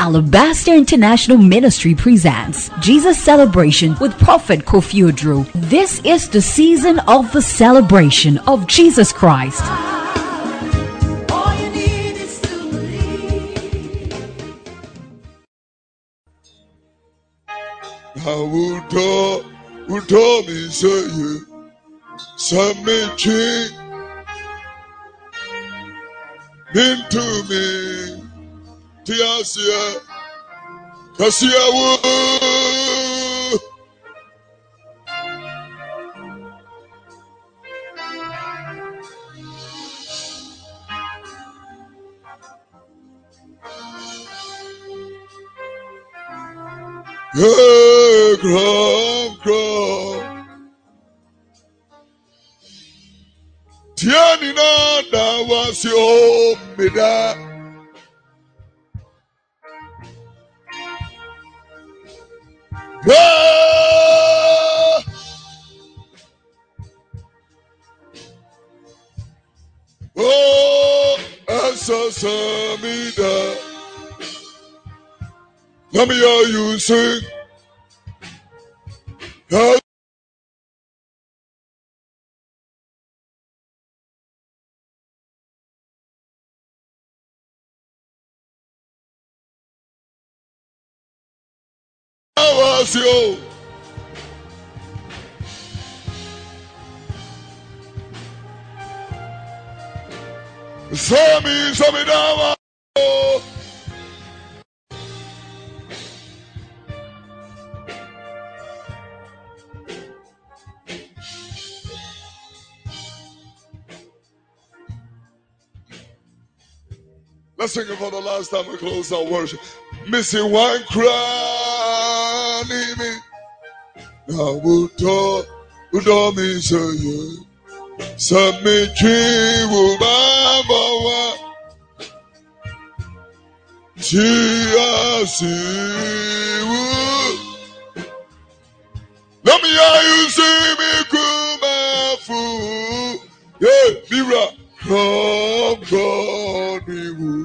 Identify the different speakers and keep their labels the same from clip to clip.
Speaker 1: Alabaster International Ministry presents Jesus Celebration with Prophet Kofi Oduro. This is the season of the celebration of Jesus Christ.
Speaker 2: All you need is to believe.
Speaker 3: Who told me say you submit into me, Tiasia, Kasia woo. Hey, come. Tianina, that was your mida. Oh, Asasamida. Let me hear you sing. That was you. Sami dawa. Let's sing it for the last time we close our worship. Missing one cry, me. Now we'll talk, me say you. Submit you, Baba. Jesus, let me hear you see me come fool. Yeah, Mira, come God me woo.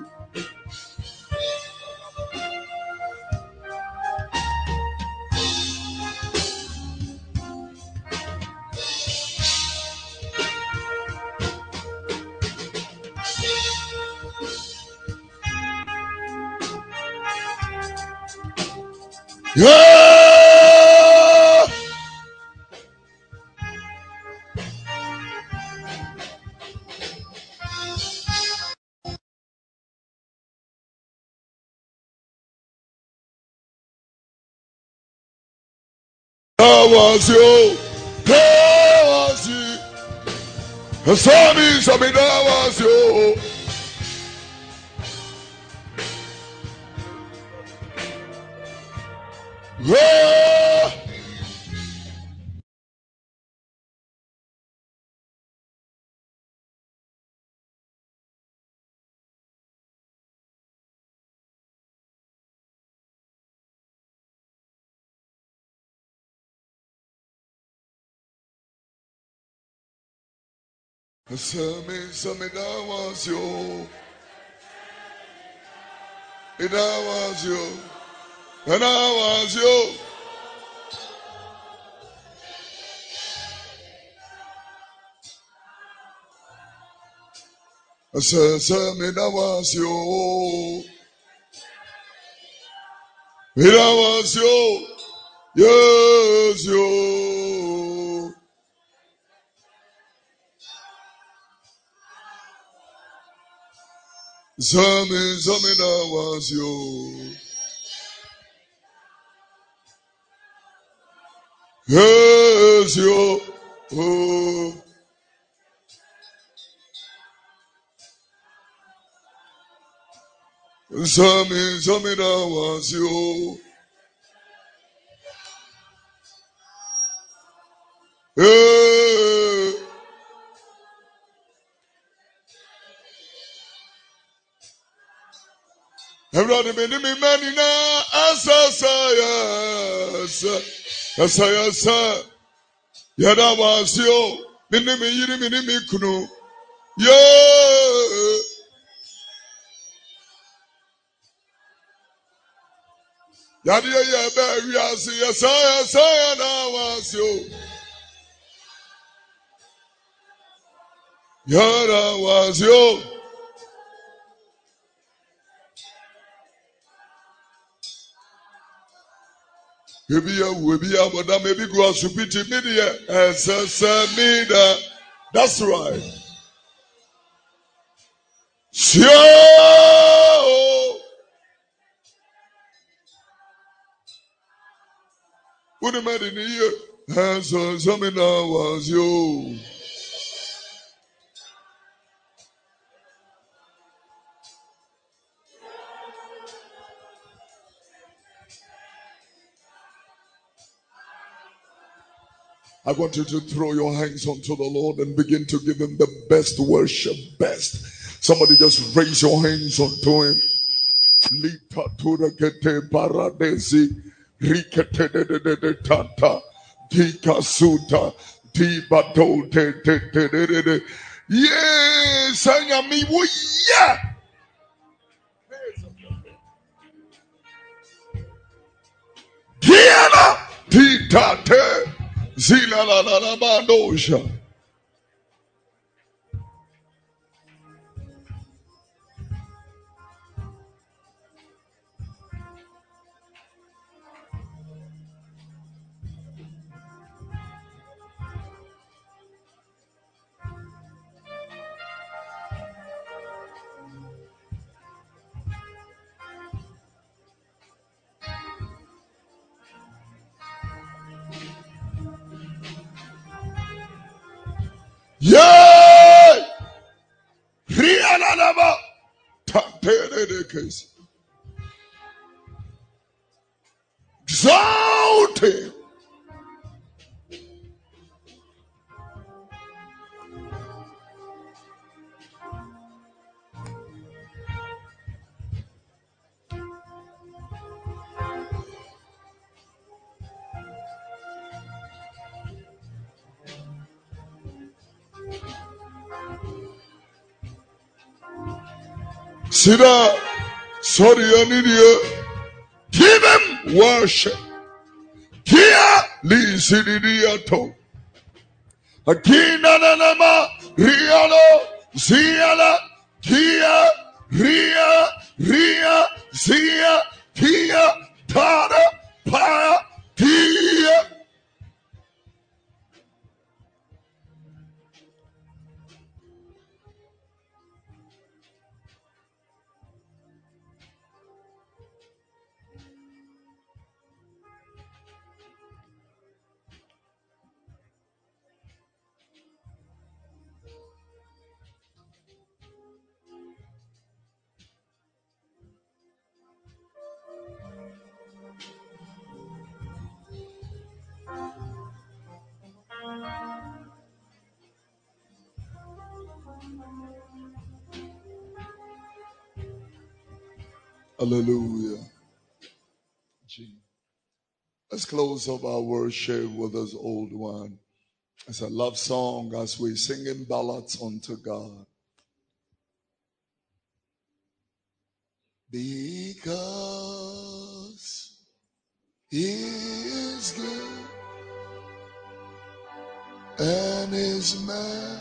Speaker 3: Yeah. That was you. That was you. Sami, that was you. Yeah. Sami, that was you. That was you. And I was you. Sami, that was you. That was you. Yes, you. Sami, that was you. Yes, you. Oh. Sami, that was you. Hey. Everybody, me na asasa. Yada was you. Me yiri kunu. Yeah. Yadi ya be we are see Yesaya na was you. Yara was you. Maybe but that maybe go as repeat it media and that's right. Sure. What the man in the year? And so something was you. I want you to throw your hands onto the Lord and begin to give him the best worship, best. Somebody just raise your hands onto him. Lita tura kete paradesi, rikete de tata, dika suta, di bato te. Yes, I am me. Yeah. Diana, tita te, zila la bandosha. Yeah! Rianaba! Tateredekes. Exalted. Sida, sorry, I need you. Give him worship. Kia li sidiato. Akina nama rialo ziala kia ria zia kia tada pa kia. Hallelujah. Let's close up our worship with this old one. It's a love song as we singing ballads unto God. Because he is good and his mercy.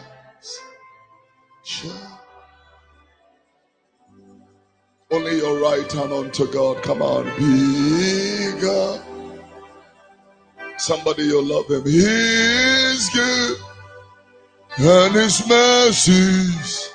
Speaker 3: Only your right hand unto God. Come on. Because somebody you love him. He is good and his mercies.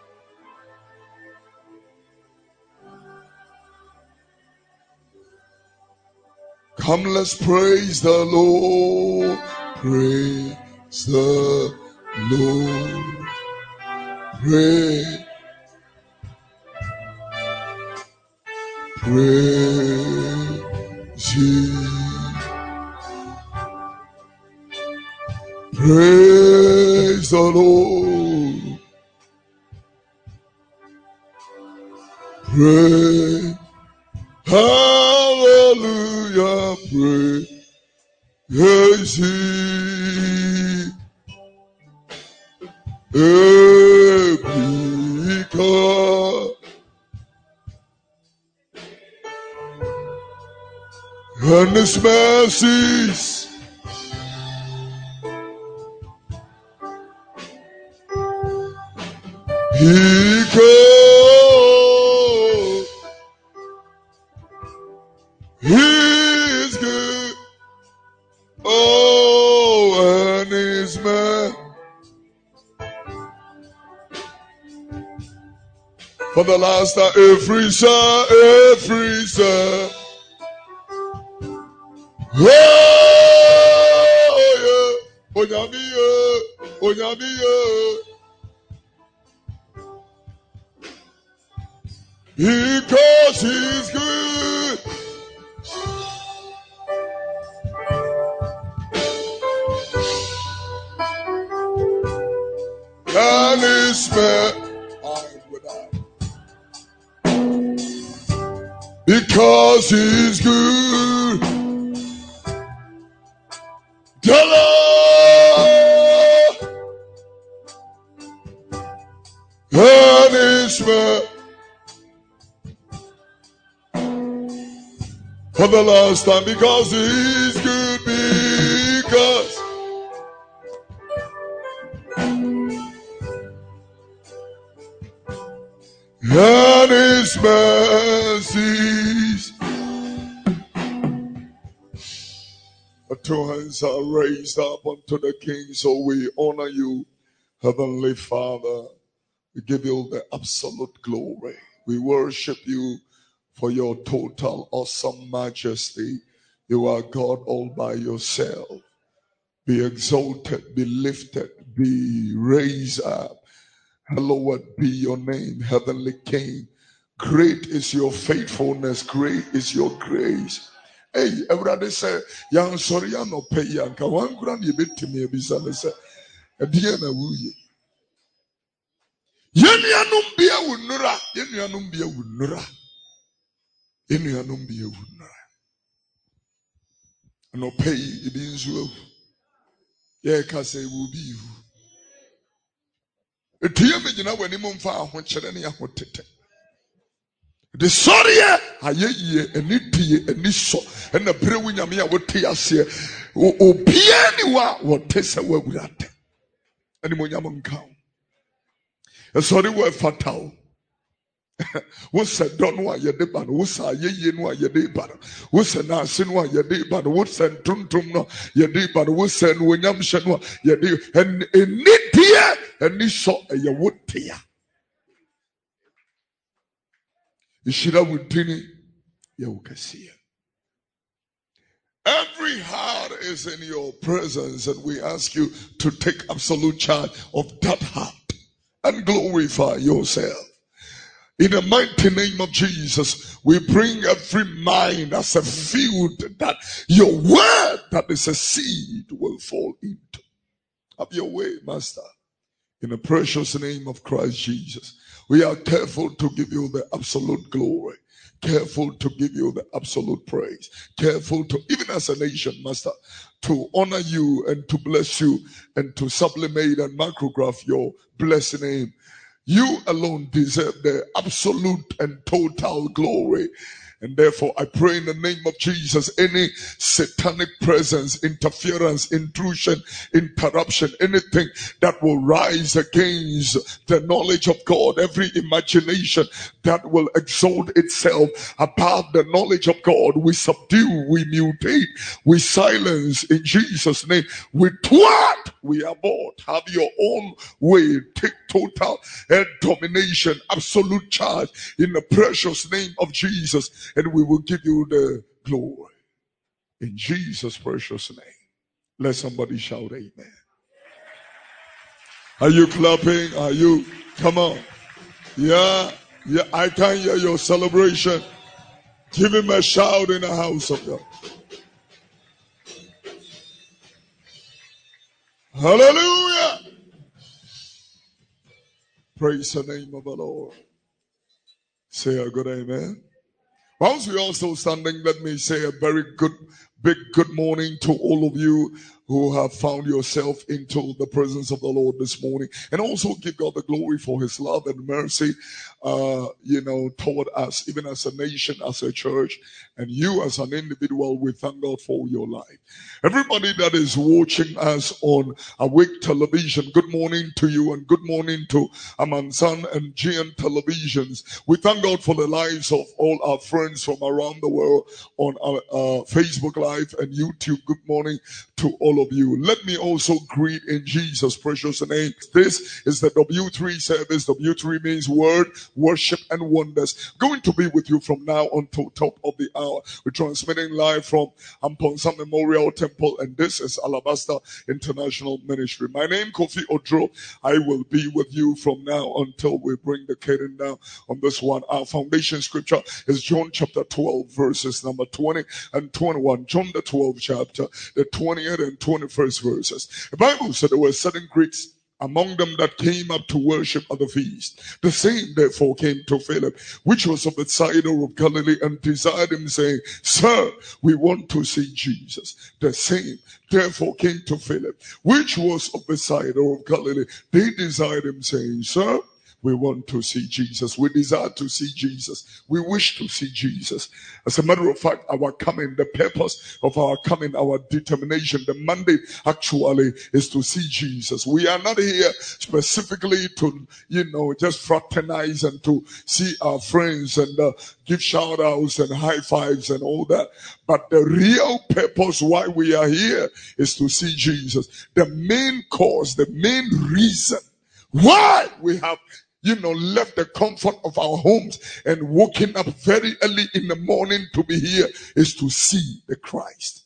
Speaker 3: Come, let's praise the Lord. Praise the Lord. Praise ye. Praise the Lord. Praise. Hallelujah. Praise ye. Because and his mercies. Because he is good. Oh, and his mercy. For the last time, every sir. Oh, yeah. Onyamiya. Because he's good. And his mercy. Because he's good. The Lord and his mercy. For the last time, because he's good, because and his mercies. The two hands are raised up unto the King, so we honor you, Heavenly Father. We give you the absolute glory. We worship you for your total awesome majesty. You are God all by yourself. Be exalted, be lifted, be raised up. Hallowed be your name, Heavenly King. Great is your faithfulness, great is your grace. Hey, everybody say, Yang sorry, no pay yanka. One grand you bit to me, Bizalessa. A dear na wuye. Yenianum be a wunura, Yenianum be a wunura. Yenianum be a wunura. No pay, it is you. Yeah, Kase will be you. A dear me, you know, when you move far, when Chelenia would take. The sorry, I ye and it and this so and the brewing of me, I would tell us here. O pianiwa, what Tessa were without any more yaman count. A sorry word fatal. What's said, don't want your deban, what's a ye no your deban, what's a nasin one your deban, what's a tuntum no your deban, what's a William Shanwa your de and in it here and this so a your wood tear. Ishira Wutini, Yawkasia. Every heart is in your presence, and we ask you to take absolute charge of that heart and glorify yourself. In the mighty name of Jesus, we bring every mind as a field that your word that is a seed will fall into. Have your way, Master. In the precious name of Christ Jesus, we are careful to give you the absolute glory. Careful to give you the absolute praise. Careful to, even as a nation, Master, to honor you and to bless you and to sublimate and micrograph your blessed name. You alone deserve the absolute and total glory. And therefore, I pray in the name of Jesus, any satanic presence, interference, intrusion, interruption, anything that will rise against the knowledge of God, every imagination that will exalt itself above the knowledge of God, we subdue, we mutate, we silence in Jesus' name. We thwart, we abort. Have your own way. Take total domination, absolute charge in the precious name of Jesus. And we will give you the glory. In Jesus' precious name. Let somebody shout amen. Are you clapping? Are you? Come on. Yeah. I can hear your celebration. Give him a shout in the house of God. Hallelujah. Praise the name of the Lord. Say a good amen. Whilst we are still standing, let me say a very good, big good morning to all of you who have found yourself into the presence of the Lord this morning, and also give God the glory for his love and mercy, toward us, even as a nation, as a church, and you as an individual. We thank God for your life. Everybody that is watching us on Awake Television, good morning to you, and good morning to Amansan and GN Televisions. We thank God for the lives of all our friends from around the world on our Facebook Live and YouTube. Good morning to all of you. Let me also greet in Jesus' precious name. This is the W3 service. W3 means word, worship, and wonders. Going to be with you from now until top of the hour. We're transmitting live from Amponsa Memorial Temple, and this is Alabaster International Ministry. My name Kofi Odro. I will be with you from now until we bring the curtain down on this one. Our foundation scripture is John chapter 12, verses number 20 and 21. John the 12th chapter, the 20th and 21st verses. The Bible said there were certain Greeks among them that came up to worship at the feast. The same therefore came to Philip, which was of Bethsaida of Galilee, and desired him, saying, Sir, we want to see Jesus. The same therefore came to Philip, which was of Bethsaida of Galilee. They desired him, saying, Sir, we want to see Jesus. We desire to see Jesus. We wish to see Jesus. As a matter of fact, our coming, the purpose of our coming, our determination, the mandate actually is to see Jesus. We are not here specifically to, just fraternize and to see our friends and give shout outs and high fives and all that. But the real purpose why we are here is to see Jesus. The main cause, the main reason why we have left the comfort of our homes and woken up very early in the morning to be here is to see the Christ.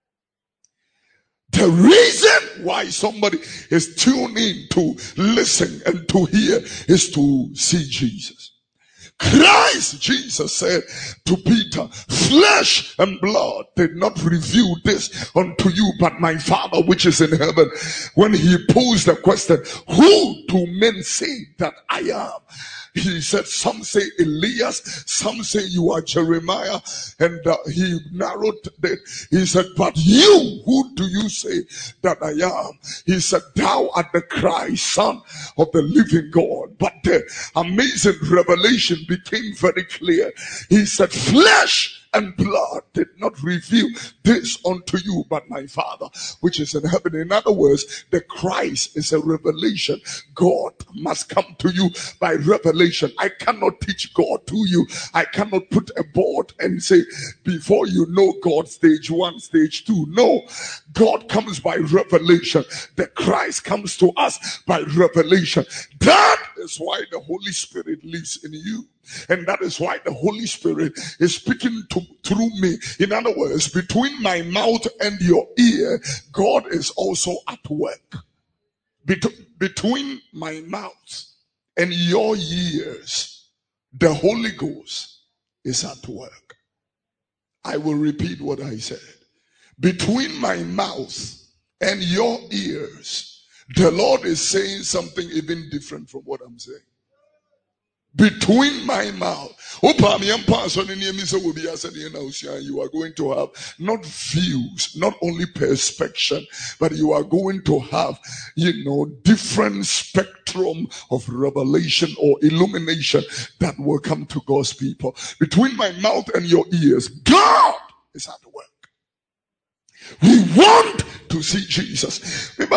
Speaker 3: The reason why somebody is tuning to listen and to hear is to see Jesus. Christ, Jesus said to Peter, flesh and blood did not reveal this unto you, but my Father which is in heaven. When he posed the question, who do men say that I am? He said, some say Elias, some say you are Jeremiah, and he narrowed it. He said, but you, who do you say that I am? He said, thou art the Christ, Son of the living God. But the amazing revelation became very clear. He said, flesh and blood did not reveal this unto you, but my Father which is in heaven. In other words, the Christ is a revelation. God must come to you by revelation. I cannot teach God to you. I cannot put a board and say, before you know God, stage 1, stage 2. No, God comes by revelation. The Christ comes to us by revelation. That is why the Holy Spirit lives in you. And that is why the Holy Spirit is speaking through me. In other words, between my mouth and your ear, God is also at work. Between my mouth and your ears, the Holy Ghost is at work. I will repeat what I said. Between my mouth and your ears, the Lord is saying something even different from what I'm saying. Between my mouth, you are going to have not views, not only perspection, but you are going to have, different spectrum of revelation or illumination that will come to God's people. Between my mouth and your ears, God is at work. We want to see Jesus. I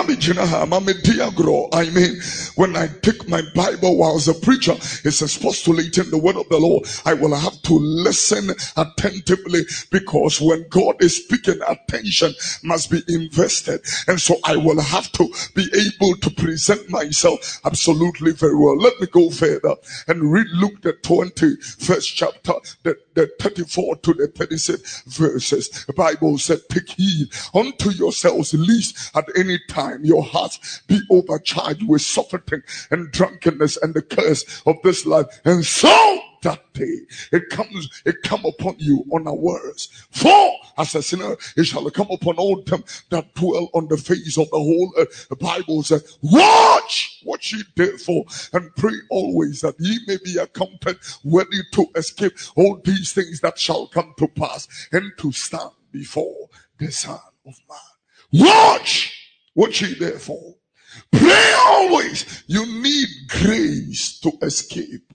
Speaker 3: mean, when I take my Bible whilst a preacher is expostulating the word of the Lord, I will have to listen attentively, because when God is speaking, attention must be invested. And so I will have to be able to present myself absolutely very well. Let me go further and read Luke the 21st chapter, the 34 to the 36 verses. The Bible said, take heed unto yourselves, lest at any time your hearts be overcharged with suffering and drunkenness and the curse of this life. And so that day it come upon you unawares. For as a sinner it shall come upon all them that dwell on the face of the whole earth. The Bible says, watch ye therefore, and pray always, that ye may be accounted worthy to escape all these things that shall come to pass, and to stand before the Son of Man. Watch ye therefore. Pray always. You need grace to escape.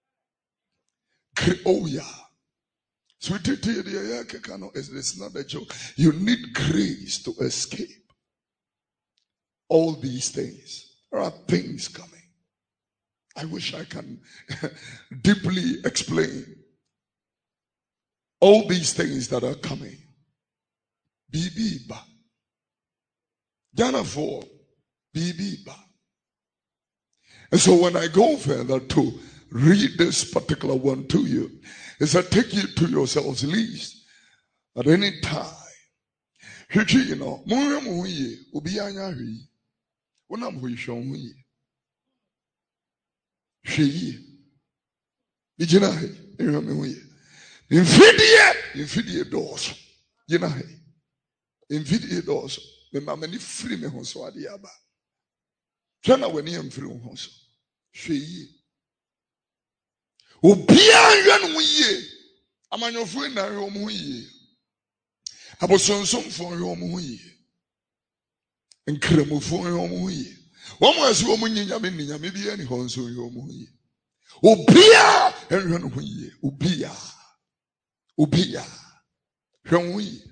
Speaker 3: Oh yeah. Sweetie, it's not a joke. You need grace to escape all these things. There are things coming. I wish I can deeply explain all these things that are coming. Bibiba. Jana for Bibiba. And so when I go further to read this particular one to you, is I take you to yourselves least at any time. You know, Infidie doors. You know, infidie doors. Me mama free me hon so ade aba. Twana wani am free hon so. Hwe obia nwan wo yie. Amanyofo na hwe omo yie. Abosonsomfo hwe omo yie. Nkramofo hwe omo yie. Womo asu omo nyinyame ninyame bia ni hon so hwe omo yie. Obia enwan ho yie. Obia hwe wo yie.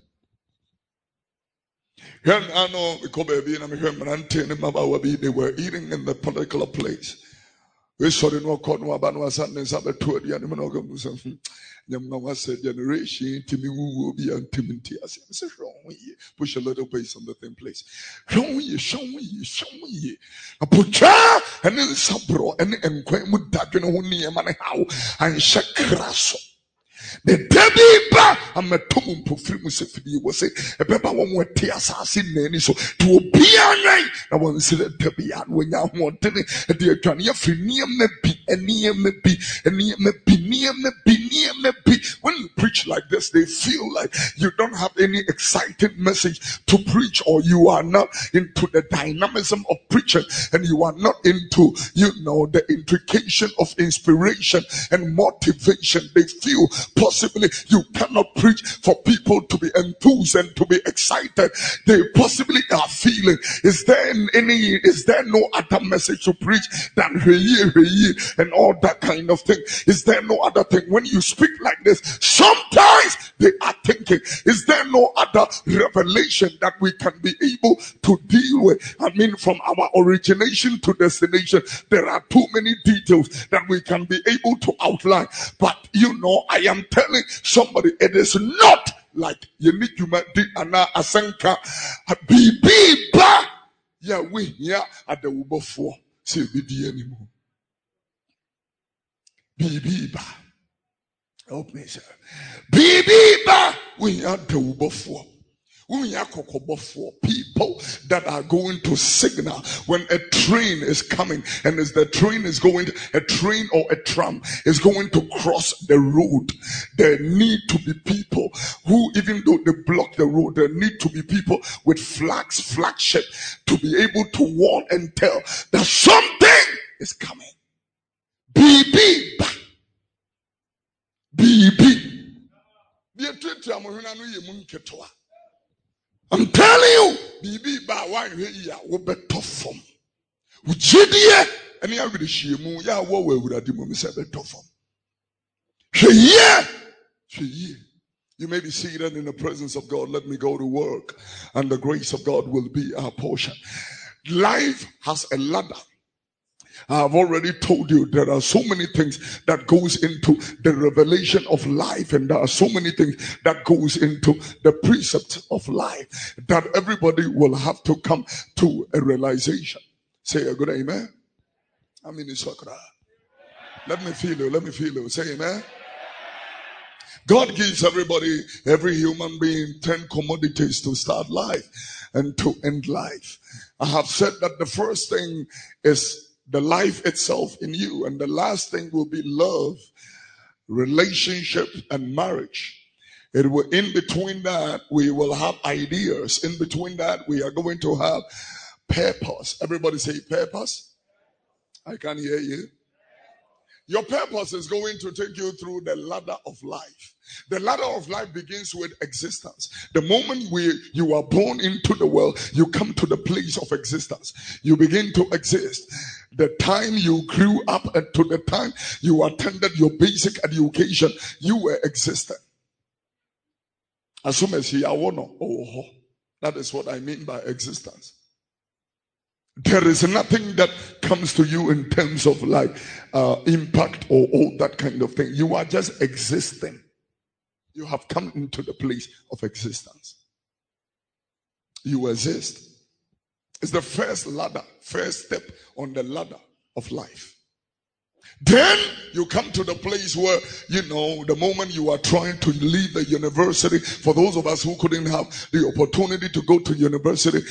Speaker 3: I know because baby and they were eating in the particular place. We saw the no cotton about no Sunday Sabbath to the animal said generation to me will be intimate. I said, wrong push a little base on the same place. Show me. I put and then sabro and quite with that you know near man how and shakraso. The baby ba I'm a tomb to free myself was say a pepper one more tears in any so to be a night. I want to see the baby and when I want to the dear Johnny free near me be and near me be and near me be. When you preach like this, they feel like you don't have any exciting message to preach, or you are not into the dynamism of preaching, and you are not into, the intrication of inspiration and motivation. They feel possibly you cannot preach for people to be enthused and to be excited. They possibly are feeling, is there no other message to preach than and all that kind of thing? Is there no other thing? When you speak like this, sometimes they are thinking, is there no other revelation that we can be able to deal with? I mean, from our origination to destination, there are too many details that we can be able to outline. But I am telling somebody, it is not like you need to do ana asanka bibi ba ya we ya adawubofo say bidi anymore. Bibi ba, help me, sir. Bibi ba we are adawubofo. We are people that are going to signal when a train is coming, and as the train is going, a train or a tram is going to cross the road. There need to be people who, even though they block the road, there need to be people with flagship to be able to warn and tell that something is coming. BB. I'm telling you, Bibi ba one here will be tough from. Ujidie, and ya with the shimu, ya wo would have demomised tough from. You may be seated in the presence of God. Let me go to work, and the grace of God will be our portion. Life has a ladder. I've already told you there are so many things that goes into the revelation of life, and there are so many things that goes into the precepts of life that everybody will have to come to a realization. Say a good amen. I mean, it's sakra. Let me feel you. Say amen. God gives everybody, every human being, 10 commodities to start life and to end life. I have said that the first thing is the life itself in you, and the last thing will be love, relationship, and marriage. It will, in between that, we will have ideas. In between that, we are going to have purpose. Everybody say purpose. I can hear you. Your purpose is going to take you through the ladder of life. The ladder of life begins with existence. The moment you are born into the world, you come to the place of existence. You begin to exist. The time you grew up and to the time you attended your basic education, you were existing. As soon as you are one, that is what I mean by existence. There is nothing that comes to you in terms of like impact or all that kind of thing. You are just existing. You have come into the place of existence. You exist. It's the first ladder, first step on the ladder of life. Then you come to the place where, the moment you are trying to leave the university, for those of us who couldn't have the opportunity to go to university,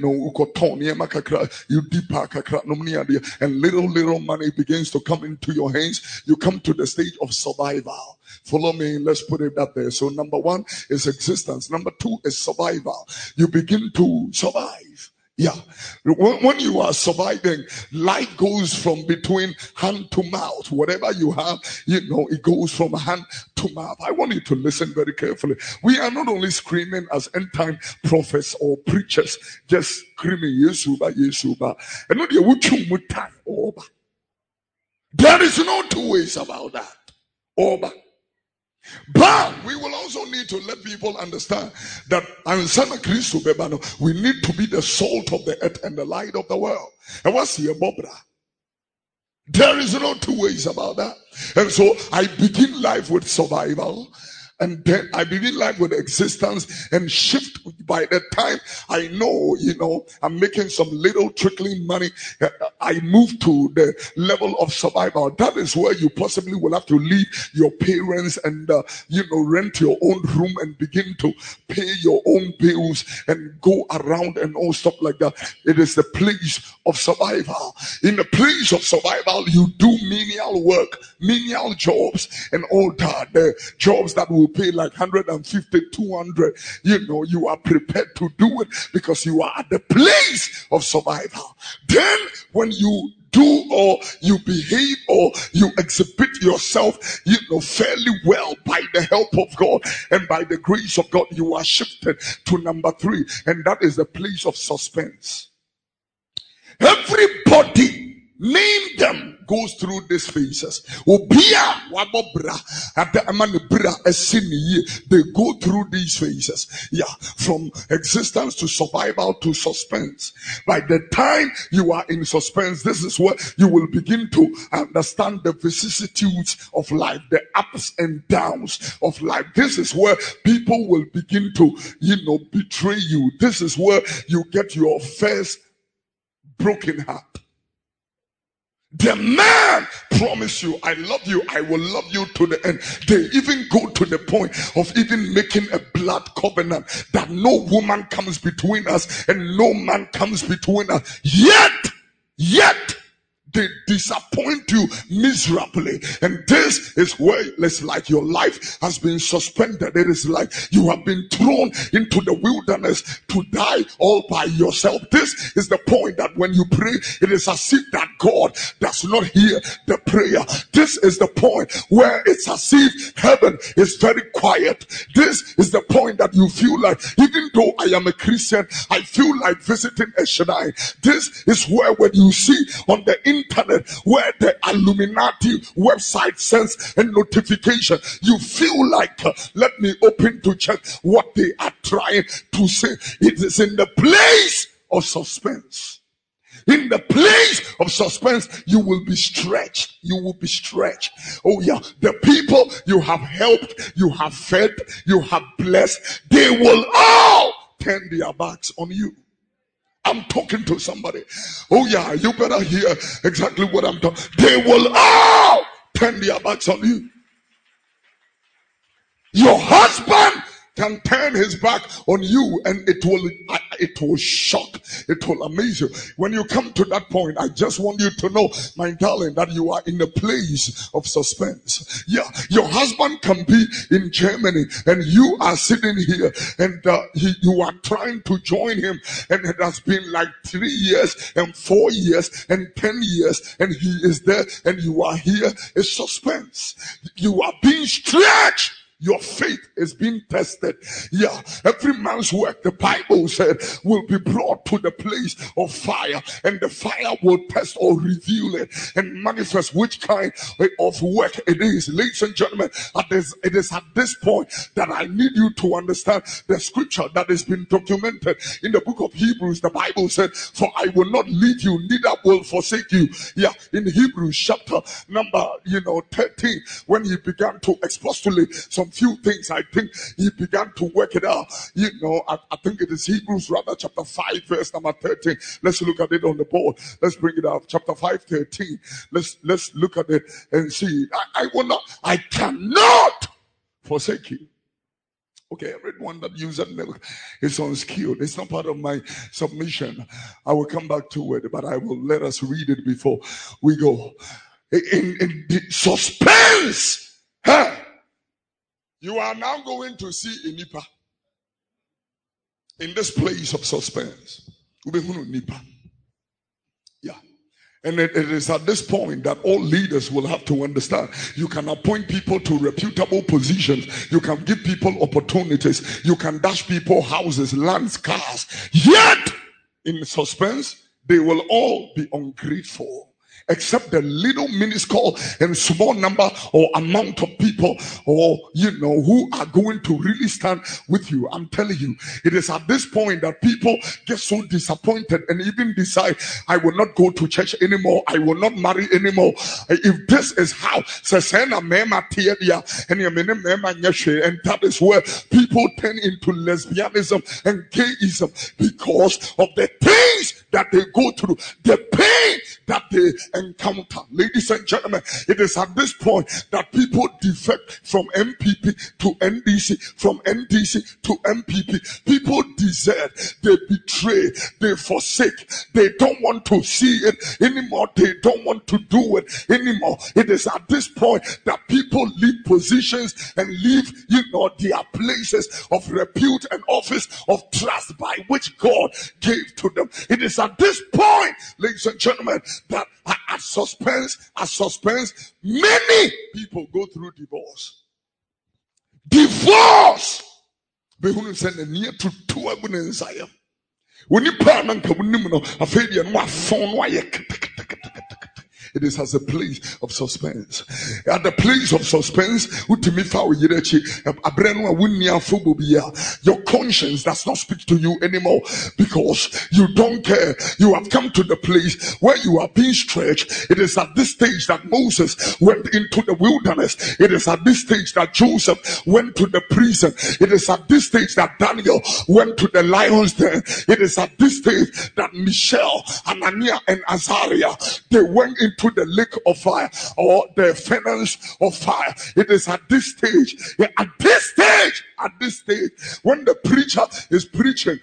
Speaker 3: and little money begins to come into your hands. You come to the stage of survival. Follow me, let's put it that there. So number one is existence. Number two is survival. You begin to survive. Yeah. When you are surviving, life goes from between hand to mouth. Whatever you have, it goes from hand to mouth. I want you to listen very carefully. We are not only screaming as end time prophets or preachers, just screaming, Yesuba, Yesuba. And not the there is no two ways about that. Oba. But we will also need to let people understand that we need to be the salt of the earth and the light of the world. And what's here, Bobra? There is no two ways about that. And so I begin life with survival. And then I begin life with existence and shift. By the time I know, I'm making some little trickling money, I move to the level of survival. That is where you possibly will have to leave your parents and, rent your own room and begin to pay your own bills and go around and all stuff like that. It is the place of survival. In the place of survival, you do menial work, menial jobs and all that. The jobs that will pay like 150, 200, you are prepared to do it because you are at the place of survival. Then when you do or you behave or you exhibit yourself, fairly well by the help of God and by the grace of God, you are shifted to number three, and that is the place of suspense. Everybody, name them, goes through these phases. They go through these phases. Yeah, from existence to survival to suspense. By the time you are in suspense, this is where you will begin to understand the vicissitudes of life, the ups and downs of life. This is where people will begin to, betray you. This is where you get your first broken heart. The man promise you, I love you, I will love you to the end. They even go to the point of even making a blood covenant that no woman comes between us and no man comes between us. Yet, they disappoint you miserably. And this is where it's like your life has been suspended. It is like you have been thrown into the wilderness to die all by yourself. This is the point that when you pray, it is as if that God does not hear the prayer. This is the point where it's as if heaven is very quiet. This is the point that you feel like, even though I am a Christian, I feel like visiting a shrine. This is where when you see on the internet where the Illuminati website sends a notification, you feel like, let me open to check what they are trying to say. It is in the place of suspense. In the place of suspense, you will be stretched. You will be stretched. Oh yeah, the people you have helped, you have fed, you have blessed, they will all turn their backs on you. I'm talking to somebody. Oh yeah, you better hear exactly what I'm talking. They will all turn their backs on you. Your husband can turn his back on you, and it will, it will shock, it will amaze you. When you come to that point, I just want you to know, my darling, that you are in a place of suspense. Yeah, your husband can be in Germany and you are sitting here, and you are trying to join him, and it has been like 3 years and 4 years and 10 years, and he is there and you are here. It's suspense. You are being stretched. Your faith is being tested. Yeah, every man's work, the Bible said, will be brought to the place of fire, and the fire will test or reveal it and manifest which kind of work it is. Ladies and gentlemen, it is at this point that I need you to understand the scripture that has been documented in the book of Hebrews. The Bible said, for I will not leave you, neither will forsake you. Yeah, in Hebrews chapter number 13, when he began to expostulate some few things, I think he began to work it out. I think it is Hebrews rather chapter 5 verse number 13. Let's look at it on the board. Let's bring it up. Chapter 5:13. Let's look at it and see. I cannot forsake you. Okay, everyone that uses milk is unskilled. It's not part of my submission. I will come back to it, but I will let us read it before we go. In the suspense, huh? You are now going to see a Nipa in this place of suspense. Yeah. And it is at this point that all leaders will have to understand. You can appoint people to reputable positions. You can give people opportunities. You can dash people houses, lands, cars. Yet, in suspense, they will all be ungrateful. Except the little minuscule and small number or amount of people, or who are going to really stand with you. I'm telling you, it is at this point that people get so disappointed and even decide, I will not go to church anymore, I will not marry anymore. If this is how, and that is where people turn into lesbianism and gayism, because of the things that they go through, the pain that they encounter. Ladies and gentlemen, it is at this point that people defect from MPP to NDC, from NDC to MPP. People desert, they betray, they forsake, they don't want to see it anymore, they don't want to do it anymore. It is at this point that people leave positions and leave their places of repute and office of trust by which God gave to them. It is at this point, ladies and gentlemen, that at suspense, many people go through divorce. Divorce. Behunu send a near to two abundance. When you plan on a failure, no phone, it is as a place of suspense. At the place of suspense, your conscience does not speak to you anymore, because you don't care. You have come to the place where you are being stretched. It is at this stage that Moses went into the wilderness. It is at this stage that Joseph went to the prison. It is at this stage that Daniel went to the lion's den. It is at this stage that Michelle, Ananiah, and Azariah, they went into the lake of fire, or the furnace of fire. It is at this stage, when the preacher is preaching,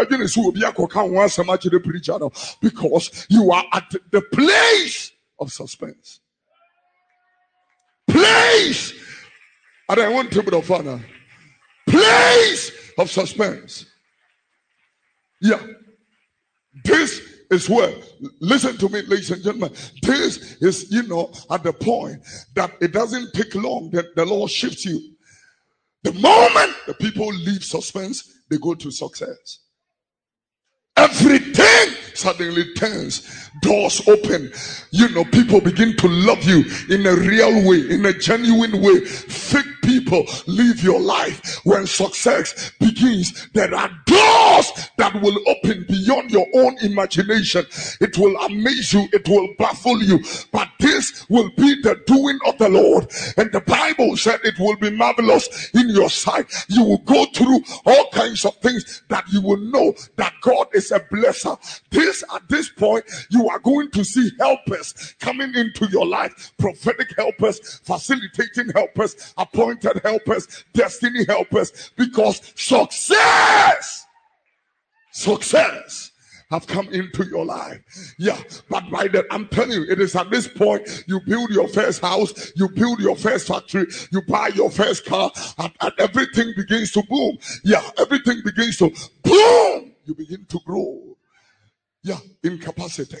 Speaker 3: because you are at the place of suspense. Place, and I want to be the father. Place of suspense. Yeah, this is where, listen to me, ladies and gentlemen, this is, at the point that it doesn't take long that the Lord shifts you. The moment the people leave suspense, they go to success. Everything suddenly turns, doors open, people begin to love you in a real way, in a genuine way. Fake people live your life. When success begins, there are doors that will open beyond your own imagination. It will amaze you, it will baffle you, but this will be the doing of the Lord. And the Bible said it will be marvelous in your sight. You will go through all kinds of things that you will know that God is a blesser. At this point, you are going to see helpers coming into your life, prophetic helpers, facilitating helpers, appointed helpers, destiny helpers, because success success have come into your life. Yeah, but by the, I'm telling you, it is at this point you build your first house, you build your first factory, you buy your first car, and everything begins to boom. Yeah, everything begins to boom. You begin to grow. Yeah, in capacity.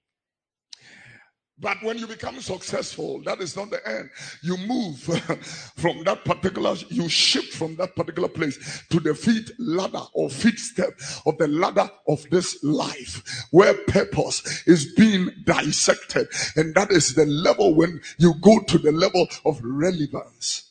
Speaker 3: But when you become successful, that is not the end. You move from that particular, you shift from that particular place to the feet ladder or feet step of the ladder of this life, where purpose is being dissected. And that is the level when you go to the level of relevance.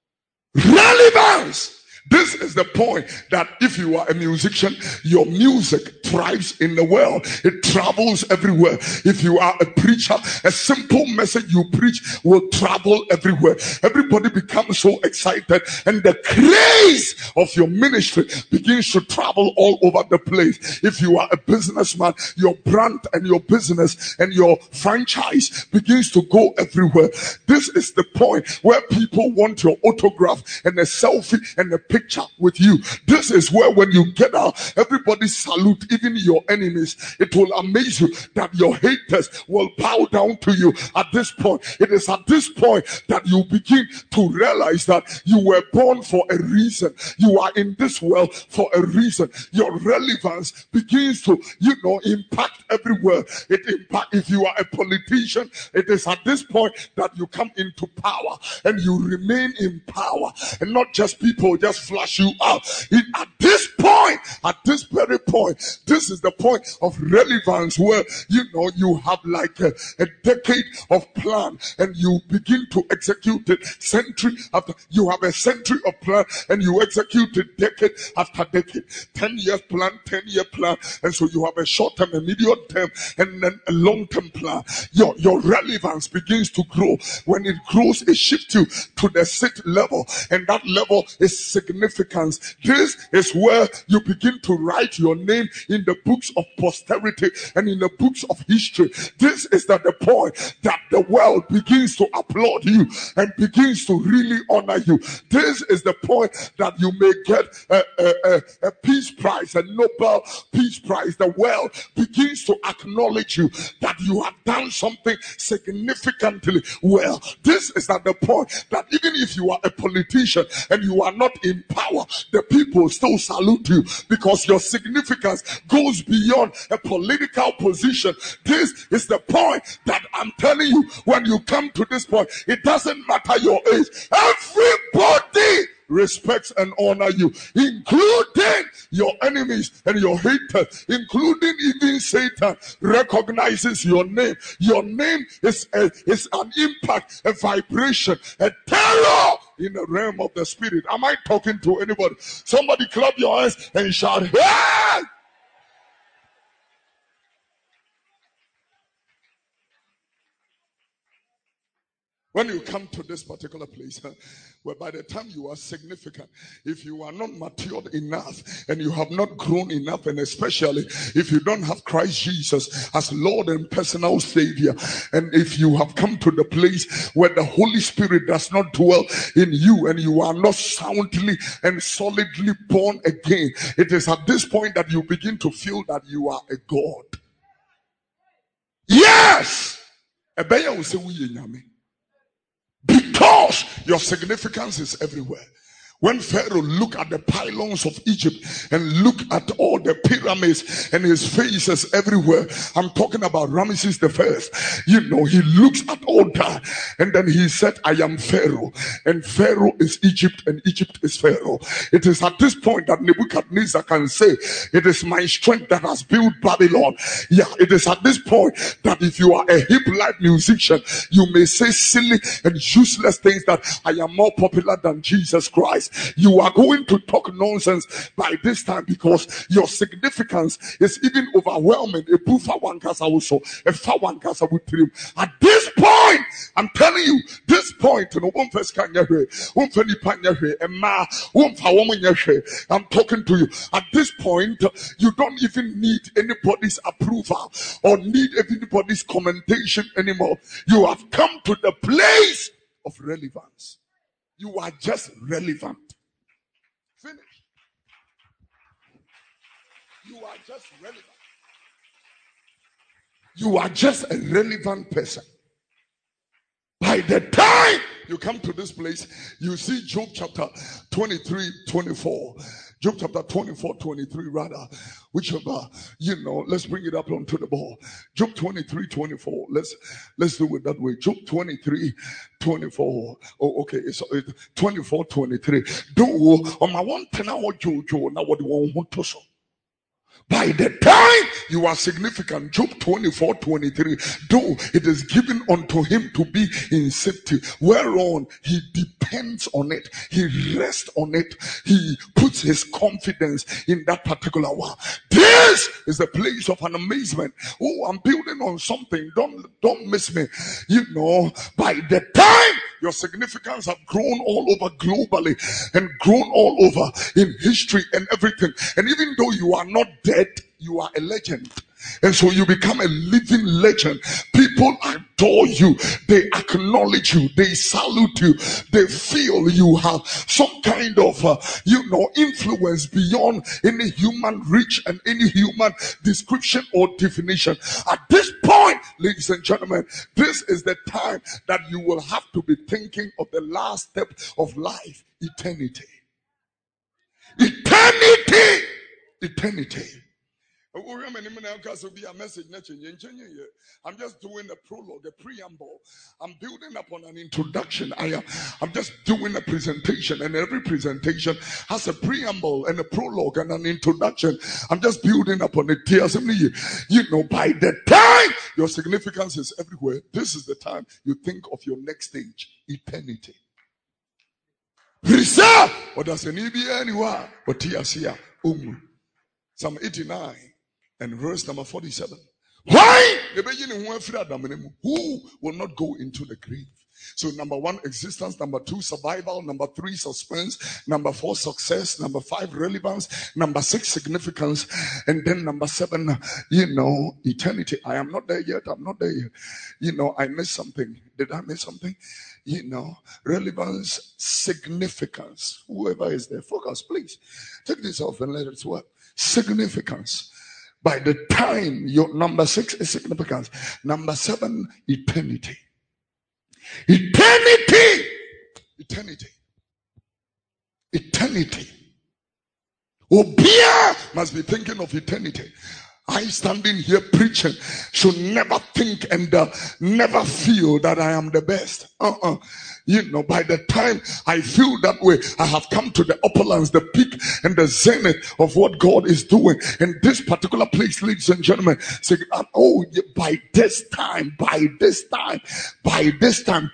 Speaker 3: Relevance! This is the point that if you are a musician, your music thrives in the world. It travels everywhere. If you are a preacher, a simple message you preach will travel everywhere. Everybody becomes so excited, and the craze of your ministry begins to travel all over the place. If you are a businessman, your brand and your business and your franchise begins to go everywhere. This is the point where people want your autograph and a selfie and a picture with you. This is where when you get out, everybody salute, even your enemies. It will amaze you that your haters will bow down to you at this point. It is at this point that you begin to realize that you were born for a reason. You are in this world for a reason. Your relevance begins to, impact everywhere. It impact. If you are a politician, it is at this point that you come into power and you remain in power, and not just people just flash you out. At this point, at this very point, this is the point of relevance where you have like a decade of plan and you begin to execute it century after. You have a century of plan and you execute it decade after decade. 10-year plan, 10-year plan, and so you have a short term, a medium term, and then a long term plan. Your relevance begins to grow. When it grows, it shifts you to the sixth level, and that level is significance. This is where you begin to write your name in the books of posterity and in the books of history. This is the point that the world begins to applaud you and begins to really honor you. This is the point that you may get a peace prize, a Nobel Peace Prize. The world begins to acknowledge you that you have done something significantly well. This is at the point that even if you are a politician and you are not in power, the people still salute you because your significance goes beyond a political position. This is the point that I'm telling you. When you come to this point, it doesn't matter your age. Everybody respects and honor you, including your enemies and your haters, including even Satan recognizes your name. Your name is an impact, a vibration, a terror in the realm of the spirit. Am I talking to anybody? Somebody clap your hands and shout, hey! When you come to this particular place, where by the time you are significant, if you are not matured enough and you have not grown enough, and especially if you don't have Christ Jesus as Lord and personal Savior, and if you have come to the place where the Holy Spirit does not dwell in you and you are not soundly and solidly born again, it is at this point that you begin to feel that you are a God. Yes! Because your significance is everywhere. When Pharaoh looked at the pylons of Egypt and looked at all the pyramids and his faces everywhere, I'm talking about Ramesses the First. He looks at all that and then he said, I am Pharaoh, and Pharaoh is Egypt and Egypt is Pharaoh. It is at this point that Nebuchadnezzar can say, it is my strength that has built Babylon. Yeah, it is at this point that if you are a hip life musician, you may say silly and useless things that I am more popular than Jesus Christ. You are going to talk nonsense by this time because your significance is even overwhelming. At this point, I'm telling you, this point, I'm talking to you. At this point, you don't even need anybody's approval or need anybody's commendation anymore. You have come to the place of relevance. You are just relevant. Finish. You are just relevant. You are just a relevant person. By the time you come to this place, you see Job chapter 23, 24. Job chapter 24, 23 rather. Whichever, let's bring it up onto the board. Job 23, 24. Let's do it that way. Job 23, 24. Oh, okay. It's 24, 23. Do on my one ten hour Jojo, now what do you want to so? By the time you are significant, Job 24, 23, though it is given unto him to be in safety, whereon he depends on it, he rests on it, he puts his confidence in that particular one. This is the place of an amazement. Oh, I'm building on something. Don't miss me. By the time your significance have grown all over globally and grown all over in history and everything, and even though you are not dead, you are a legend. And so you become a living legend. People adore you, they acknowledge you, they salute you, they feel you have some kind of influence beyond any human reach and any human description or definition. At this point, ladies and gentlemen, this is the time that you will have to be thinking of the last step of life: eternity. I'm just doing a prologue, a preamble. I'm building up on an introduction. I'm just doing a presentation, and every presentation has a preamble and a prologue and an introduction. I'm just building up on it. By the time your significance is everywhere, this is the time you think of your next stage: eternity. Reserve. What does an EBA anywhere? But here, Psalm 89 and verse number 47. Why? Who will not go into the grave? So number 1, existence. Number 2, survival. Number 3, suspense. Number 4, success. Number 5, relevance. Number 6, significance. And then number 7, eternity. I am not there yet. I'm not there yet. I missed something. Did I miss something? Relevance, significance. Whoever is there, focus, please. Take this off and let it work. Significance. By the time your number 6 is significance. Number 7, eternity. Eternity. Obia must be thinking of eternity. I standing here preaching should never think and never feel that I am the best. By the time I feel that way, I have come to the upperlands, the peak and the zenith of what God is doing in this particular place, ladies and gentlemen. Say, by this time, by this time, by this time,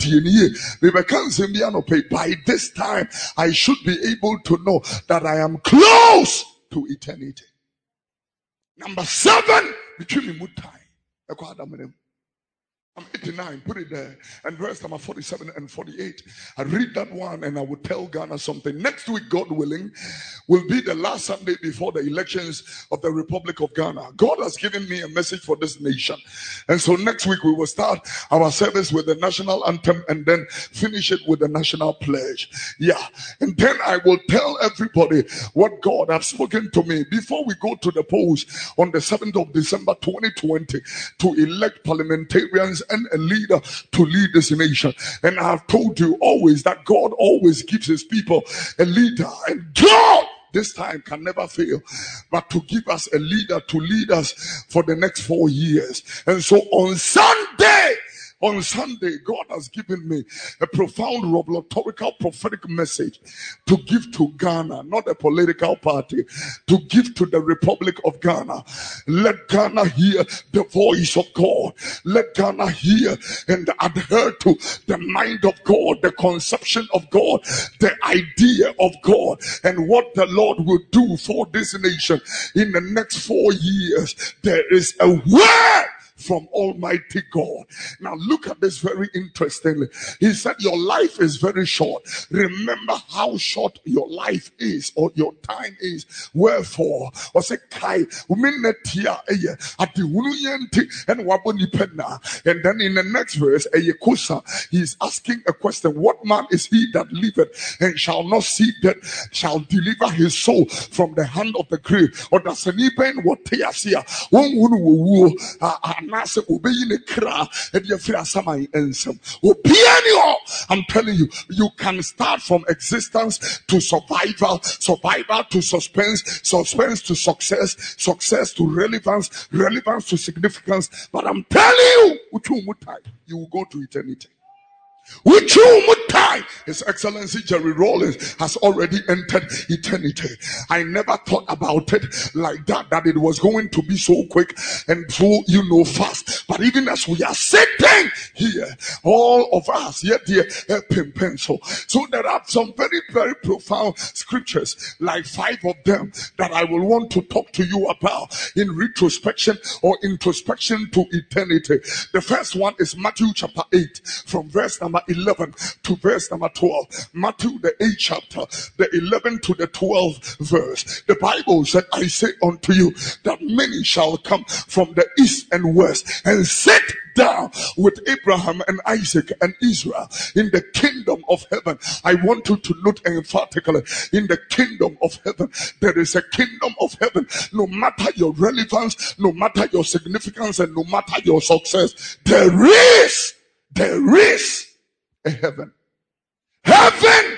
Speaker 3: I should be able to know that I am close to eternity. Number 7, between me mood time. I'm 89, put it there. And verse number 47 and 48. I read that one and I will tell Ghana something. Next week, God willing, will be the last Sunday before the elections of the Republic of Ghana. God has given me a message for this nation. And so next week we will start our service with the national anthem and then finish it with the national pledge. Yeah. And then I will tell everybody what God has spoken to me before we go to the polls on the 7th of December 2020 to elect parliamentarians and a leader to lead this nation. And I have told you always that God always gives his people a leader, and God this time can never fail but to give us a leader to lead us for the next 4 years. And so on Sunday, God has given me a profound rhetorical prophetic message to give to Ghana, not a political party, to give to the Republic of Ghana. Let Ghana hear the voice of God. Let Ghana hear and adhere to the mind of God, the conception of God, the idea of God, and what the Lord will do for this nation in the next 4 years. There is a word from Almighty God. Now look at this very interestingly. He said your life is very short. Remember how short your life is or your time is. Wherefore, and then in the next verse, he is asking a question. What man is he that liveth and shall not see death, shall deliver his soul from the hand of the grave? Or does any pain what tears here? I'm telling you, you can start from existence to survival, survival to suspense, suspense to success, success to relevance, relevance to significance. But I'm telling you, you will go to eternity. With you, time, His Excellency Jerry Rawlings has already entered eternity. I never thought about it like that, that it was going to be so quick and so, fast. But even as we are sitting here, all of us, yet dear pencil. So there are some very, very profound scriptures, like 5 of them, that I will want to talk to you about in retrospection or introspection to eternity. The first one is Matthew chapter 8, from verse number 11 to verse number 12. Matthew the 8th chapter, the 11 to the 12th verse. The Bible said, I say unto you that many shall come from the east and west and sit down with Abraham and Isaac and Israel in the kingdom of heaven. I want you to note emphatically, in the kingdom of heaven, there is a kingdom of heaven. No matter your relevance, no matter your significance, and no matter your success, there is a heaven. Heaven,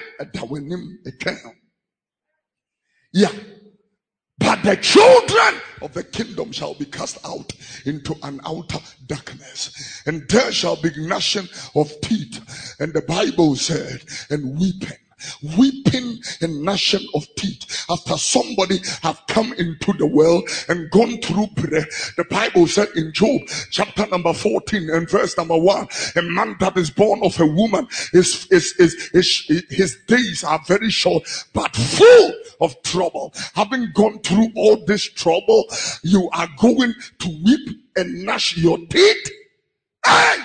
Speaker 3: yeah. But the children of the kingdom shall be cast out into an outer darkness, and there shall be gnashing of teeth. And the Bible said, and weeping and gnashing of teeth, after somebody have come into the world and gone through prayer. The Bible said in Job chapter number 14 and verse number 1, a man that is born of a woman his days are very short, but full of trouble. Having gone through all this trouble, you are going to weep and gnash your teeth. Hey!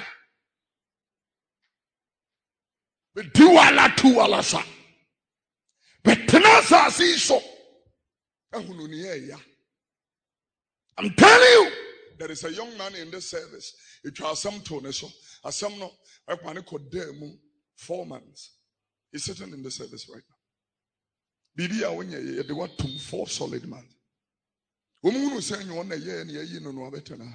Speaker 3: I'm telling you, there is a young man in this service. It was some tone, so as some no, I can call them 4 months. He's sitting in the service right now. Bibi awonye they want 4 solid months. Woman who say you want a year and ye no better now.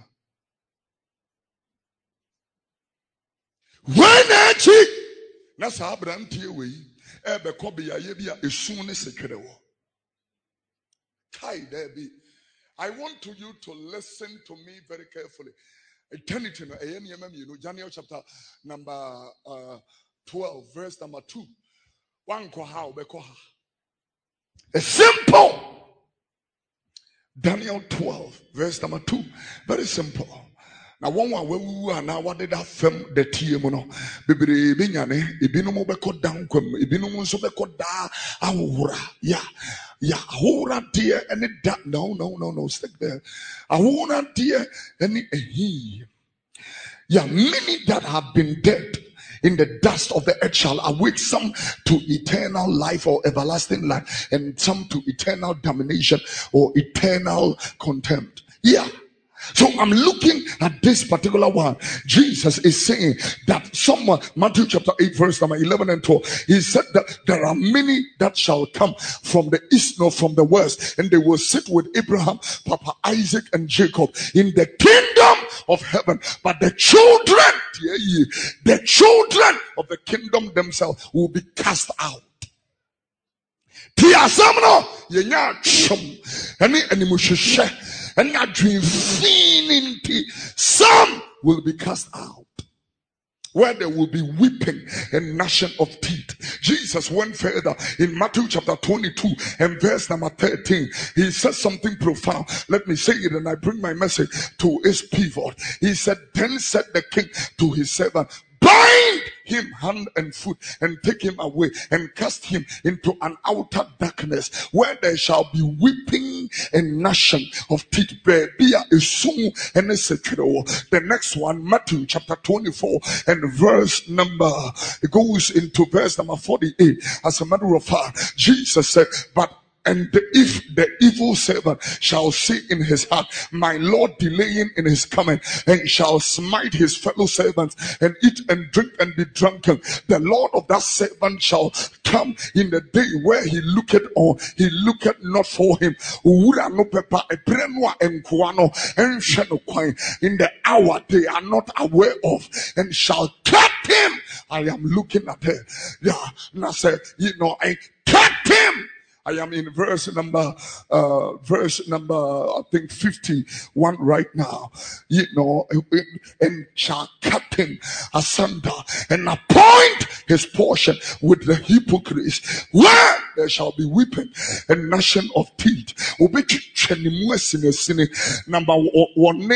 Speaker 3: When a chick Nasa Abrantie we ebe kobi ya yebia esun ne sekere wo. Kai there be. I want you to listen to me very carefully. Eternity no Daniel chapter number 12 verse number 2. One koha obekoha. A simple Daniel 12 verse number 2. Very simple. Now one we are now what did that film the TMO Bibi Binyane, Ibino Beko down come, Ibino so beko da ahura. Yeah, ahura dear any that no, stick there. Ahura dear any he. Yeah, many that have been dead in the dust of the earth shall awake, some to eternal life or everlasting life, and some to eternal damnation or eternal contempt. Yeah. So I'm looking at this particular one. Jesus is saying that someone, Matthew chapter 8 verse number 11 and 12, he said that there are many that shall come from the east nor from the west, and they will sit with Abraham, Papa Isaac and Jacob in the kingdom of heaven. But the children of the kingdom themselves will be cast out. And not dream some will be cast out, where there will be weeping and gnashing of teeth. Jesus went further in Matthew chapter 22 and verse number 13. He said something profound. Let me say it and I bring my message to its pivot. He said, then said the king to his servant, bind him hand and foot and take him away and cast him into an outer darkness, where there shall be weeping clapping and gnashing of teeth. The next one, Matthew chapter 24 and verse number, it goes into verse number 48. As a matter of fact, Jesus said, and if the evil servant shall say in his heart, my Lord delaying in his coming, and shall smite his fellow servants, and eat and drink and be drunken, the Lord of that servant shall come in the day where he looketh on, he looketh not for him. In the hour they are not aware of, and shall cut him. I am looking at her. Yeah, and I said, I cut him. I am in verse number, I think 51 right now. And shall cut him asunder and appoint his portion with the hypocrites, where there shall be weeping and gnashing of teeth. Number one,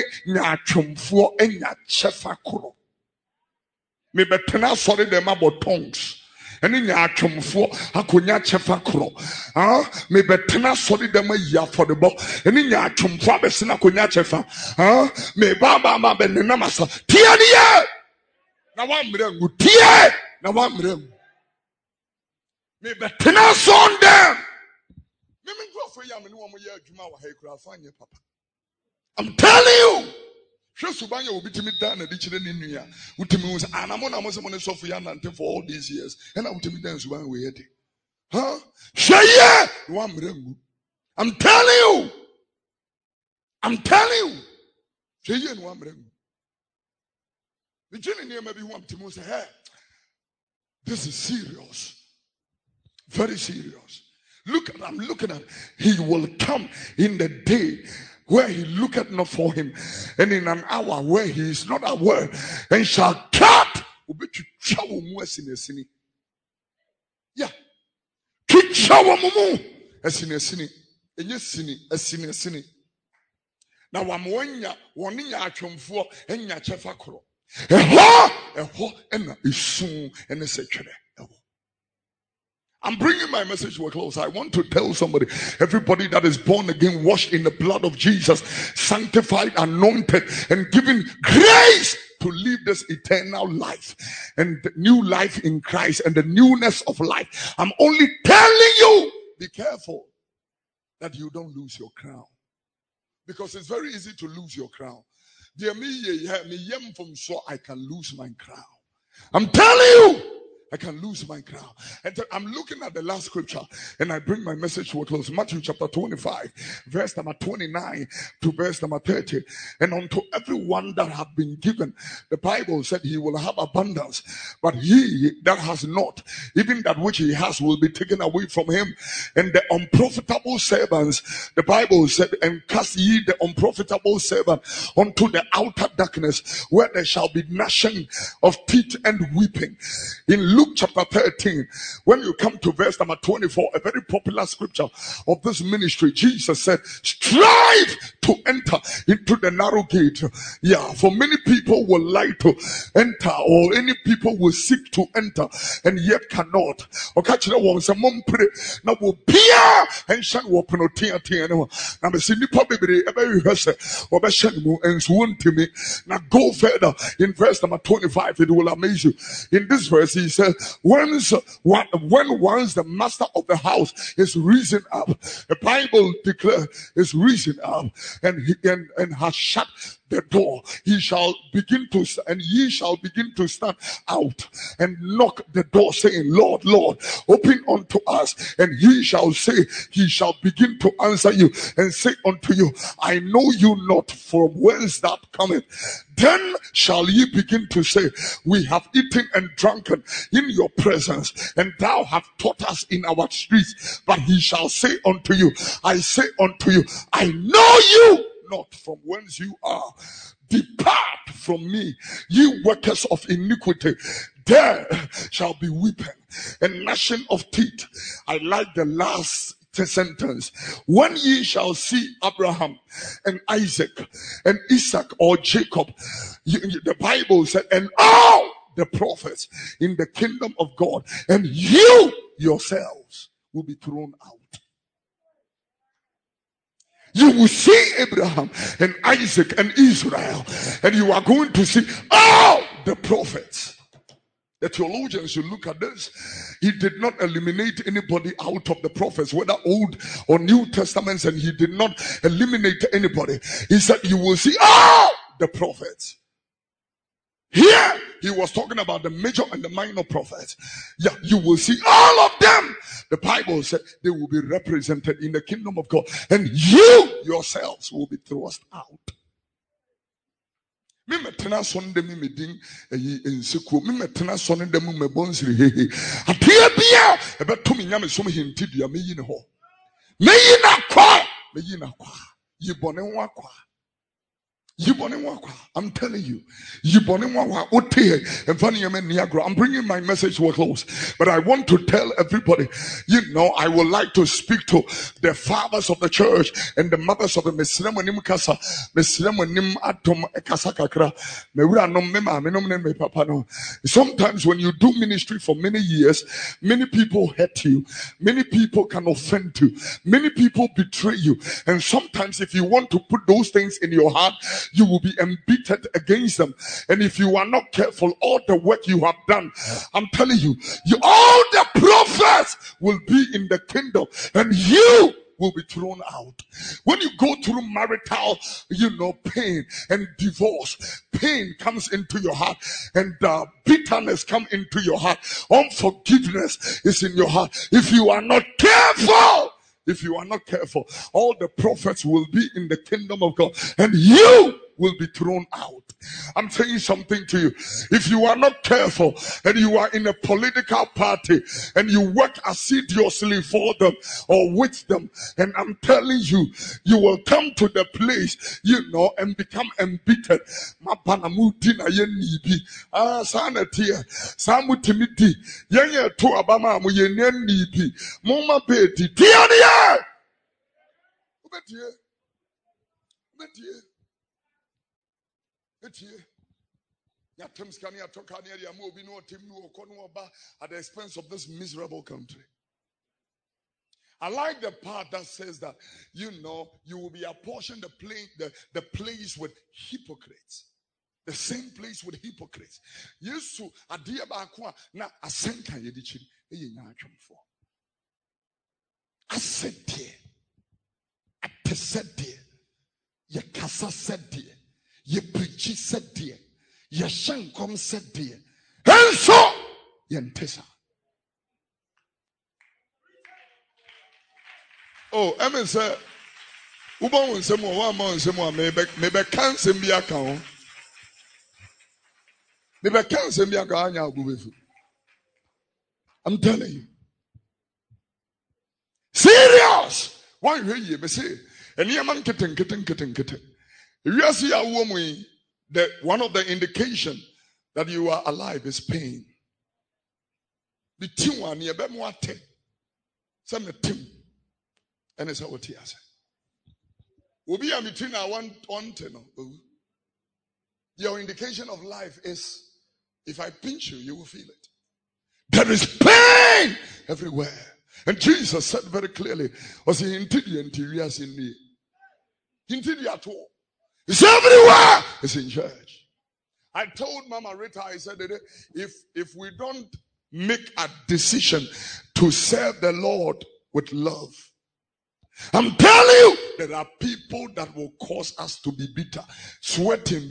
Speaker 3: me betena sorry them about tongues. Any nyatwomfo akonya chefa kro me betena sori dem ya for the ball. Any nyatwomfo abesina akonya chefa me ba be nenam so tie ne ye na wa mrengu tie na wa mrengu me betena son dem me go for ya me no mo ye adwuma wa ha kura fanye papa. I'm telling you, Shesubanya will be timid down and ditching in New Year. Utimus, and I'm on a Muslim Sophia for all these years, and I will tell me dance one way. Huh? Shaya! I'm telling you. Shaya and one ring. The journey near maybe one to say, hey, this is serious. Very serious. I'm looking at, he will come in the day where he looketh not for him, and in an hour where he is not aware, and shall cut. Yeah. Now I'm one ya atwomfo enya chefa kro. Eho ena isu ene sechere. I'm bringing my message to a close. I want to tell somebody, everybody that is born again, washed in the blood of Jesus, sanctified, anointed, and given grace to live this eternal life and the new life in Christ and the newness of life. I'm only telling you, be careful that you don't lose your crown, because it's very easy to lose your crown. Dear me, from so I can lose my crown. I'm telling you, I can lose my crown. And I'm looking at the last scripture, and I bring my message to a close. Matthew chapter 25, verse number 29 to verse number 30. And unto everyone that have been given, the Bible said he will have abundance. But he that has not, even that which he has will be taken away from him. And the unprofitable servants, the Bible said, and cast ye the unprofitable servant unto the outer darkness, where there shall be gnashing of teeth and weeping. In Luke chapter 13, when you come to verse number 24, a very popular scripture of this ministry, Jesus said, strive to enter into the narrow gate. Yeah, for many people will like to enter, or any people will seek to enter and yet cannot. Now go further in verse number 25, it will amaze you. In this verse, he said, when once the master of the house is risen up, the Bible declares is risen up, and has shut the door, he shall begin to, and ye shall begin to stand out and knock the door, saying, Lord, Lord, open unto us. And he shall say, he shall begin to answer you and say unto you, I know you not, from whence that cometh. Then shall ye begin to say, we have eaten and drunken in your presence, and thou hast taught us in our streets. But he shall say unto you, I say unto you, I know you not, from whence you are. Depart from me, ye workers of iniquity. There shall be weeping and gnashing of teeth. I like the last sentence. When ye shall see Abraham and Isaac and Isaac, or Jacob, the Bible said, and all the prophets in the kingdom of God, and you yourselves will be thrown out. You will see Abraham and Isaac and Israel, and you are going to see all the prophets. The theologians should look at this. He did not eliminate anybody out of the prophets, whether Old or New Testaments, and he did not eliminate anybody. He said, you will see all the prophets. Here, he was talking about the major and the minor prophets. Yeah, you will see all of them. The Bible said they will be represented in the kingdom of God, and you yourselves will be thrust out. Me metena sonde me medin ensekuo me metena sonde mu mebonsiri hehe atia bia ebeto me nyame som hintidua meyi ne ho meyi na kwa yibone ho akwa. I'm telling you, I'm bringing my message to a close, but I want to tell everybody, I would like to speak to the fathers of the church and the mothers of the Meslemonim Kasa, Meslemonim Atom Kasakakra, Sometimes when you do ministry for many years, many people hurt you, many people can offend you, many people betray you, and sometimes if you want to put those things in your heart, you will be embittered against them. And if you are not careful, all the work you have done, I'm telling you, all the prophets will be in the kingdom, and you will be thrown out. When you go through marital, pain and divorce, pain comes into your heart, and bitterness comes into your heart. Unforgiveness is in your heart. If you are not careful, all the prophets will be in the kingdom of God, and you will be thrown out. I'm saying something to you. If you are not careful and you are in a political party and you work assiduously for them or with them, and I'm telling you, you will come to the place, and become embittered. At the expense of this miserable country. I like the part that says that you will be apportioned the place with hypocrites. The same place with hypocrites. Yesu adia baako na asenka yedichiri eya atwomfo. Asede atesede ye kasa sede ye preach sede ye shankom sede enso ye ntesa. Oh, Emma said, Uba won some one maybe cancer be a count. Maybe cancer be a count. I'm telling you. Serious! Why are you say? And your man kitten. If you see a woman, that one of the indication that you are alive is pain. The two one near Bemuate. Some two. And it's what he has. Will be between our one tenor. Your indication of life is if I pinch you, you will feel it. There is pain everywhere. And Jesus said very clearly, was he intelligent in me? Intelligent at all. It's everywhere. It's in church. I told Mama Rita, I said that if we don't make a decision to serve the Lord with love, I'm telling you, there are people that will cause us to be bitter, sweating.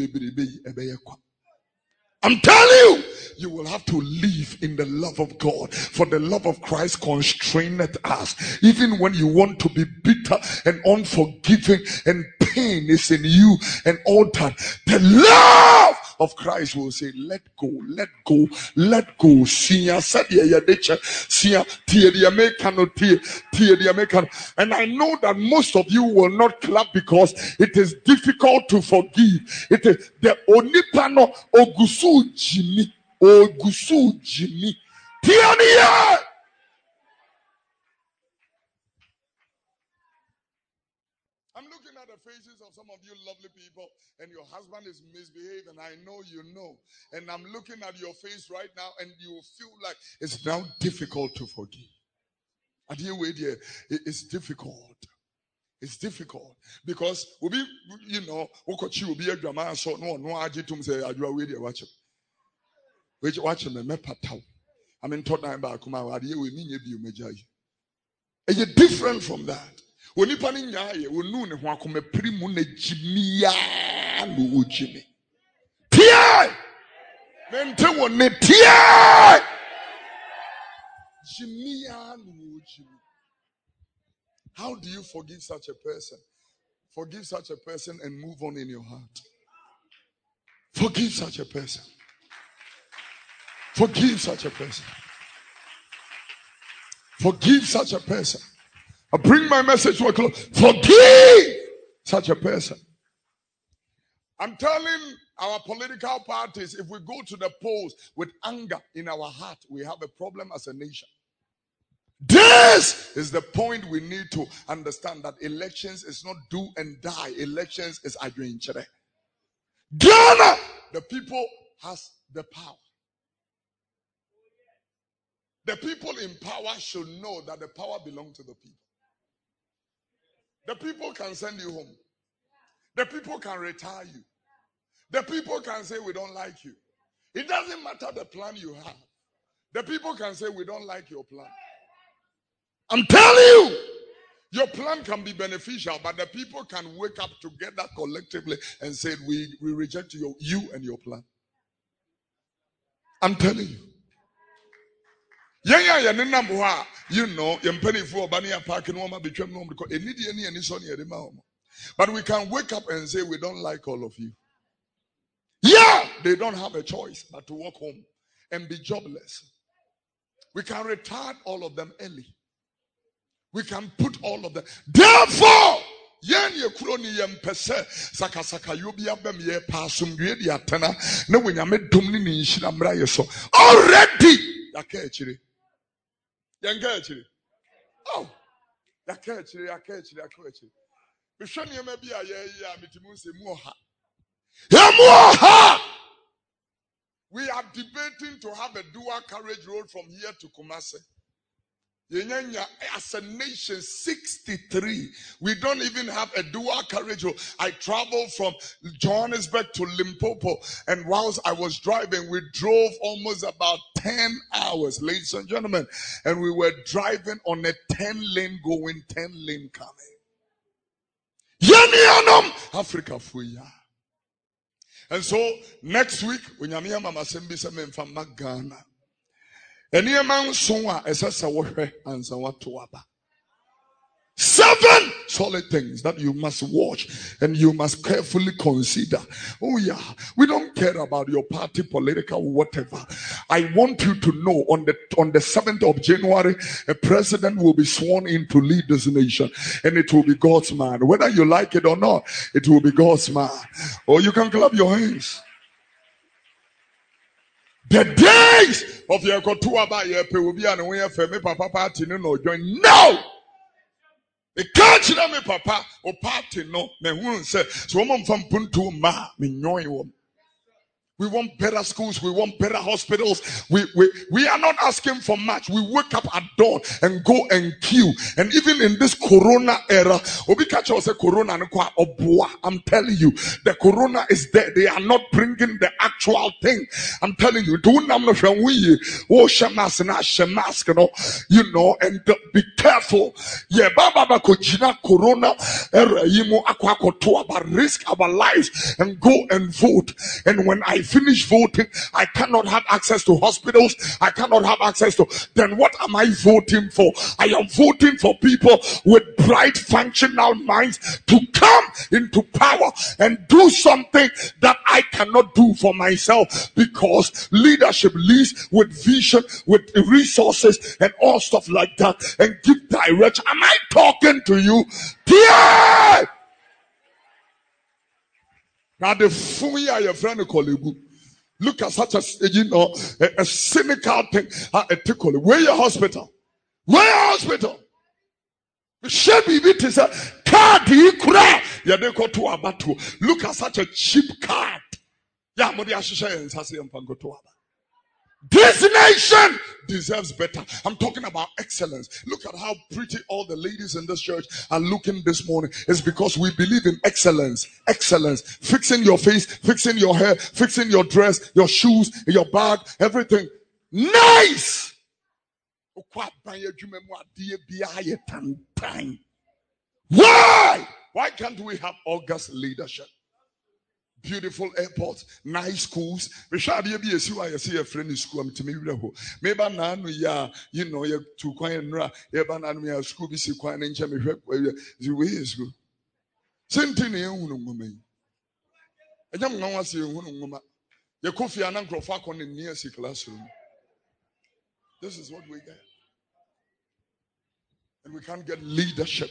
Speaker 3: I'm telling you, you will have to live in the love of God, for the love of Christ constraineth us. Even when you want to be bitter and unforgiving and pain is in you and all that, the love of Christ will say, let go. And I know that most of you will not clap because it is difficult to forgive. It is the onipano ogusu jimi. I'm looking at the faces of some of you lovely people, and your husband is misbehaving, and I know you know. And I'm looking at your face right now, and you feel like it's now difficult to forgive. It's difficult. It's difficult because we'll be, we'll be a drama, so no, agitum say, I do a video watch him. Which watch him and me patau. I mean, talk about Kuma, we mean you major. It's different from that. When you pan in ya, we know ne wako me primune jimia no jimi. Tia! Mente wone tia! Jimia no jimi. How do you forgive such a person? Forgive such a person and move on in your heart. Forgive such a person. Forgive such a person. Forgive such a person. I bring my message to a close. Forgive such a person. I'm telling our political parties, if we go to the polls with anger in our heart, we have a problem as a nation. This is the point we need to understand, that elections is not do and die. Elections is adventure. Ghana, the people has the power. The people in power should know that the power belongs to the people. The people can send you home. The people can retire you. The people can say we don't like you. It doesn't matter the plan you have. The people can say we don't like your plan. I'm telling you, your plan can be beneficial, but the people can wake up together collectively and say we reject you and your plan. I'm telling you. But we can wake up and say we don't like all of you. Yeah, they don't have a choice but to walk home and be jobless. We can retire all of them early. We can put all of them. Therefore, already. Oh, we are debating to have a dual carriage road from here to Kumasi. As a nation, 63. We don't even have a dual carriage road. I traveled from Johannesburg to Limpopo, and whilst I was driving, we drove almost about 10 hours, ladies and gentlemen, and we were driving on a 10-lane going, 10-lane coming. Africa fuya. And so next week, when Yamia Mama Sembi Semen from Ghana, any amount soa esasa wohwe ansa watoaba. 7 solid things that you must watch and you must carefully consider. Oh yeah, we don't care about your party, political, whatever. I want you to know on the 7th of January, a president will be sworn in to lead this nation, and it will be God's man. Whether you like it or not, it will be God's man. Or you can clap your hands. The days of your kotuaba yepe will be an way for me papa party no join. No! The can't me papa or party no me won't say so mom from puntu ma me nyoy. We want better schools. We want better hospitals. We are not asking for much. We wake up at dawn and go and queue. And even in this corona era, I'm telling you, the corona is there. They are not bringing the actual thing. I'm telling you, and be careful. Yeah, baba corona era but risk our lives and go and vote. And when I finish voting, I cannot have access to hospitals. I cannot have access to. Then what am I voting for? I am voting for people with bright, functional minds to come into power and do something that I cannot do for myself, because leadership leads with vision, with resources, and all stuff like that, and give direction. Am I talking to you? Yeah! Now the fuya your friend Kolebu. Look at such a cynical thing. Where your hospital? Where your hospital? Shebi bit is a card you cry. They go to Abatu. Look at such a cheap card. Yeah, Modi Ashisha and Sasi and Pangotuaba. This nation deserves better. I'm talking about excellence. Look at how pretty all the ladies in this church are looking this morning. It's because we believe in excellence. Excellence. Fixing your face, fixing your hair, fixing your dress, your shoes, your bag, everything. Nice. Why? Why can't we have august leadership? Beautiful airports, nice schools. We shall be a see why I see a friend in school. To me, maybe now you know you're too quiet. You're banana school. Be quiet and jam. The way is good. Same thing here, woman. I don't know what's your woman. Your coffee and uncle Falcon in near classroom. This is what we get. And we can't get leadership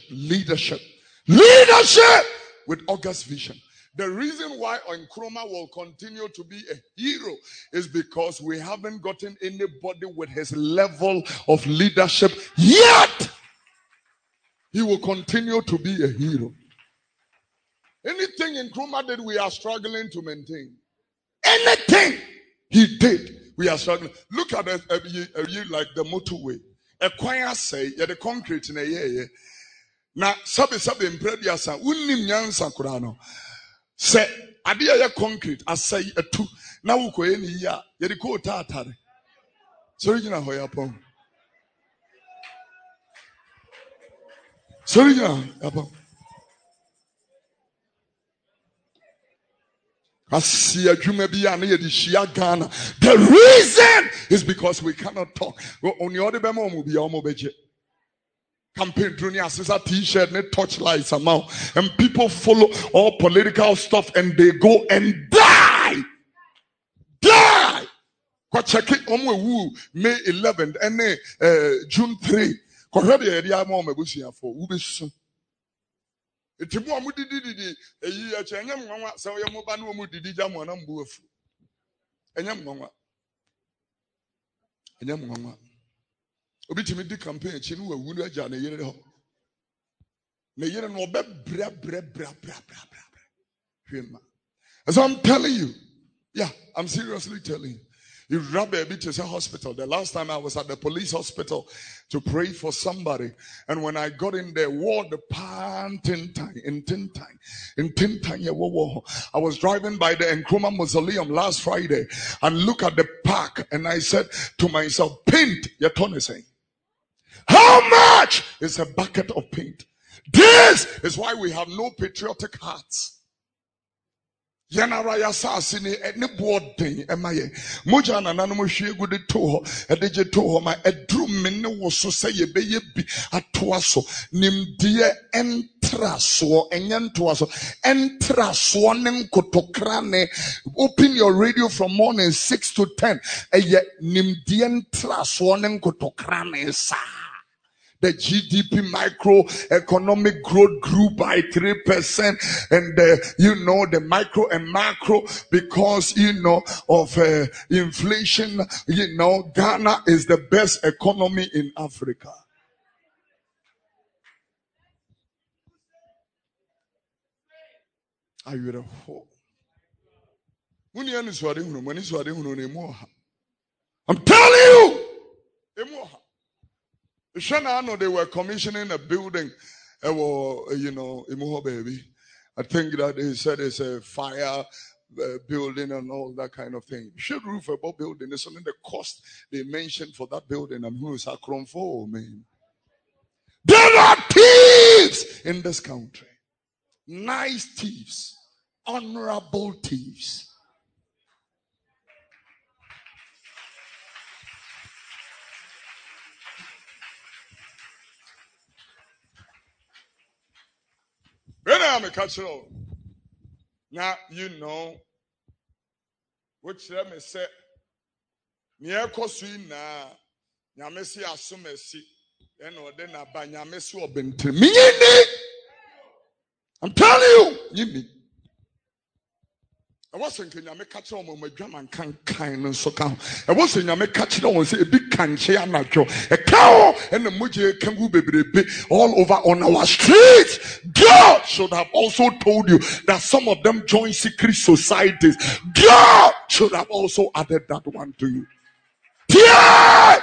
Speaker 3: with august vision. The reason why Nkrumah will continue to be a hero is because we haven't gotten anybody with his level of leadership yet. He will continue to be a hero. Anything Nkrumah did, we are struggling to maintain. Anything he did, we are struggling. Look at a year like the motorway. A choir say, yeah, the concrete in a year. Now, sabi impredia sa unim nyansa kurano. Say, adia ya concrete asay atu. Na uko yeni ya yeriko tatare. Sorry jina hoya pong. Sorry jina yapong. The reason is because we cannot talk. On the other campaign t-shirt and torchlights amount, and people follow all political stuff and they go and die. Check it on May 11th and June 3. Etimu amudidi eyi acha enyam nwanwa se oye mo ba no mudidi jamu na mbu afu enyam nwanwa obi timi di campaign chi no wawu no aja na yere ho na yere no obe bra hwema. As I'm telling you, yeah, I'm seriously telling you. You rub a bit to a hospital. The last time I was at the police hospital to pray for somebody, and when I got in there, the I was driving by the Nkrumah Mausoleum last Friday and look at the park, and I said to myself, paint, your tone is saying, how much is a bucket of paint? This is why we have no patriotic hearts. Yanaraya sasini any boarding emaye moja na nanu hwie gude to ho edeje to ho ma edrum ne wo so say ye beye bi atoa so nimdie entra so enyantoa so entra so ne nkotokra ne. Open your radio from morning 6 to 10 eye nimdie entra so ne nkotokra ne sa. The GDP microeconomic growth grew by 3%, and the micro and macro, because of inflation. Ghana is the best economy in Africa. Are you the whole? I'm telling you. They were commissioning a building, Imuho baby. I think that they said it's a fire building and all that kind of thing. Shed roof above building is only the cost they mentioned for that building. And who is Akron for, man? There are thieves in this country. Nice thieves, honorable thieves. When I'm a catcher, now which let me say, near Cosina, Yamesi Asumesi, and then a Banyamesi or Bentimi. I'm telling you, I wasn't in Yame catcher on my drum and kind and so count. I wasn't in Yame catcher on say a big canche and a cow and the Muji Kangu baby all over on our streets. God should have also told you that some of them join secret societies. God should have also added that one to you. Tie!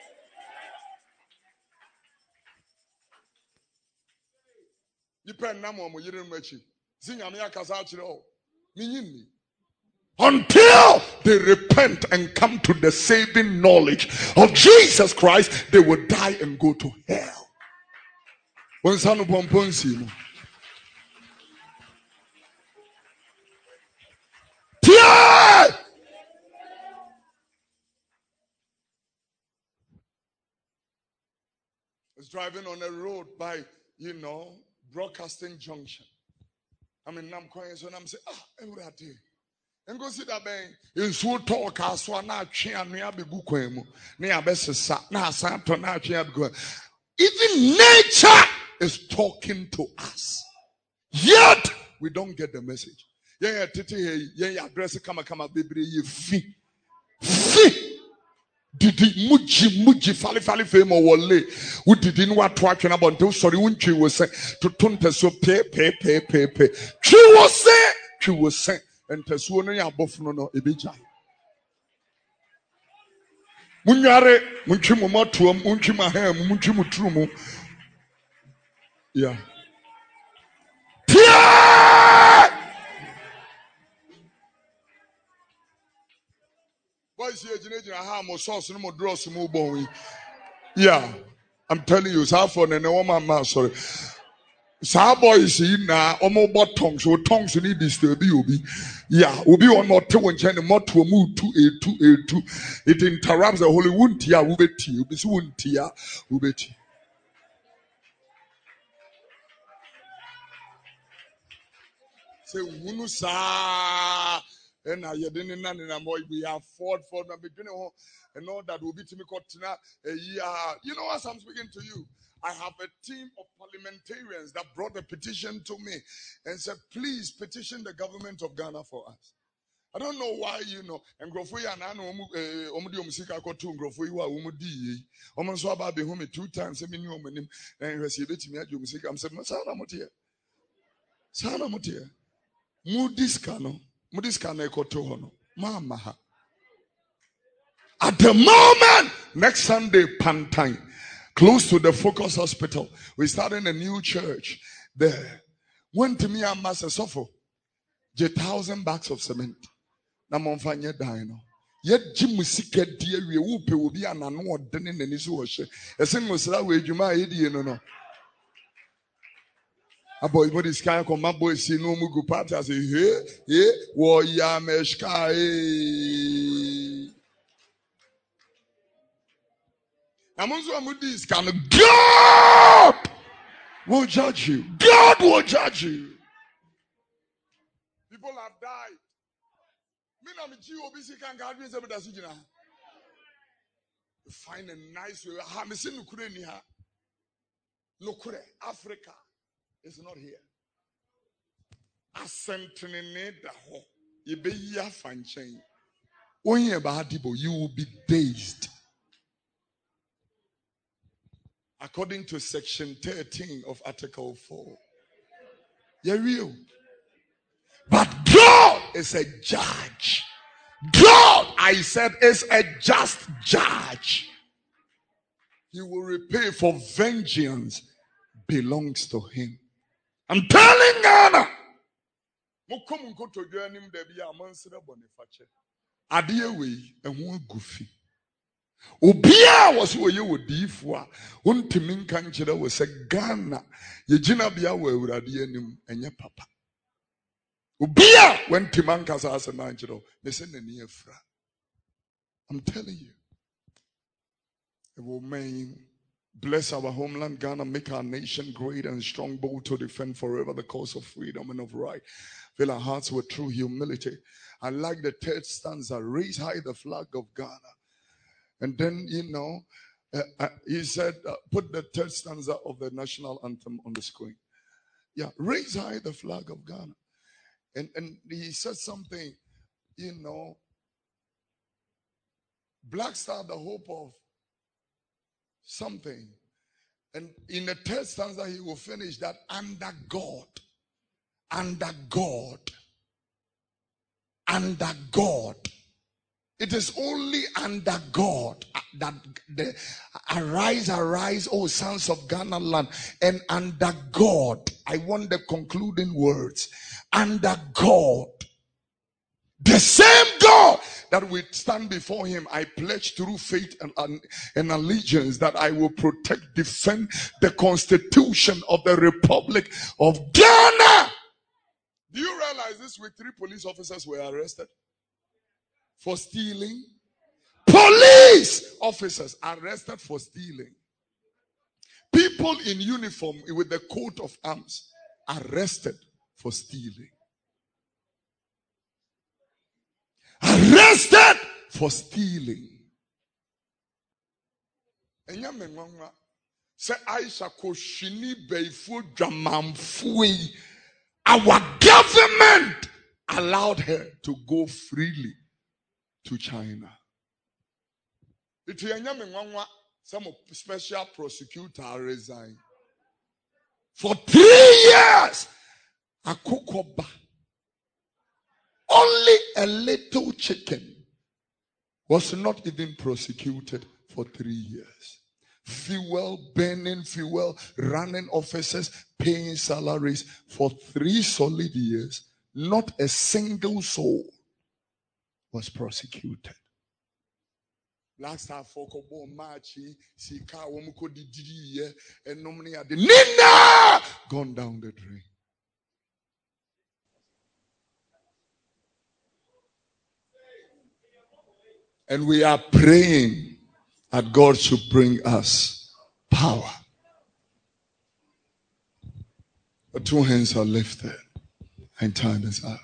Speaker 3: Depend na mo yire machi. Zinya me akasa akire o. Minyini. Until they repent and come to the saving knowledge of Jesus Christ, they will die and go to hell. When sanu pomponsi no. Tie! I was driving on a road by, Broadcasting Junction. I'm in Namcoin, and I'm saying, everybody. And go see that bang. In so talk, I saw not chain me up a book. Near best now, Santo, now even nature is talking to us. Yet, we don't get the message. Yeah, Titi, yeah, address come, baby, you fee. Didi muji fali fame or wole. We didn't want to watch about until sorry when she was saying to tunte so pay. She was saying, and Tessuno ya bofuno no ebija. Munyare, munchimu matuam, munchima hem, munchimu trumu. Yeah. Boys here, Jinajin, aha, mo sauce, no more draws, no more. Yeah, I'm telling you, Safon and a woman, sorry. Sa boys in na omo bot tongues or tongues need disturb you be. Yeah, will be on more two and china more to a move to a2. It interrupts the holy wound tia, ubeti, ubis wound tia, ubeti. Say, Unusa. And I didn't know we have fought for the beginning and all that will be to me. You know, as I'm speaking to you, I have a team of parliamentarians that brought a petition to me and said, please petition the government of Ghana for us. I don't know why, and Grofui and I know Omudio Musika Kotu, Grofui, Umudi, Omonso Babi home 2 times, and receive it to me at Musika. I'm saying, Sana Mutia, Mudiskano ekoto mama. At the moment, next Sunday, Pantine, close to the Focus Hospital, we started a new church there. Went to me and Master Sofo, 1,000 bags of cement. Namonfanya dino. Yet Jim Musika dear, we will be an annual dinner in his wash. A single star where you might, no. A boy, what is kind of my boy, see no mugu party. I say, hey, war yameshka. Amonzo Amudis can God will judge you. God will judge you. People have died. Me na mi GOBC can God be able to see you. Find a nice way. Ha, me see nukure ni ha. Nukure Africa. It's not here. Asentene da ho. Ibe ya fanchen. Onye bahadibo, you will be dazed. According to section 13 of Article 4. You're real. But God is a judge. God, I said, is a just judge. He will repay, for vengeance belongs to him. I'm telling Ghana. Adiyewe enwo gufi. Obia was where you would differ. Untimin kanchira was a Ghana. Yejina bia we uradi enim enye papa. Obia when Timankas as a manchiro, listen in the fra. I'm telling you. It will mean bless our homeland, Ghana, make our nation great and strong, bold to defend forever the cause of freedom and of right. Fill our hearts with true humility. I like the third stanza, raise high the flag of Ghana. And then, he said, put the third stanza of the national anthem on the screen. Yeah, raise high the flag of Ghana. And he said something, Black Star, the hope of something. And in the third stanza, he will finish that under God, under God, under God It is only under God that the arise, O sons of Ghana land. And under God, I want the concluding words. Under God, the same God that we stand before him, I pledge through faith and allegiance that I will protect, defend the Constitution of the Republic of Ghana. Do you realize this week 3 police officers were arrested for stealing? Police officers arrested for stealing. People in uniform with the coat of arms arrested for stealing. Arrested for stealing. Say Aisha Koshini Beifu Dramamfui. Our government allowed her to go freely to China. Some special prosecutor resigned. For 3 years, Akukoba, only a little chicken, was not even prosecuted for 3 years. Fuel, burning fuel, running offices, paying salaries for 3 solid years. Not a single soul was prosecuted. Last time Fokobo Machi, Sika Womko Didi, and Nomnia the Nina gone down the drain. And we are praying that God should bring us power. The 2 hands are lifted and time is up.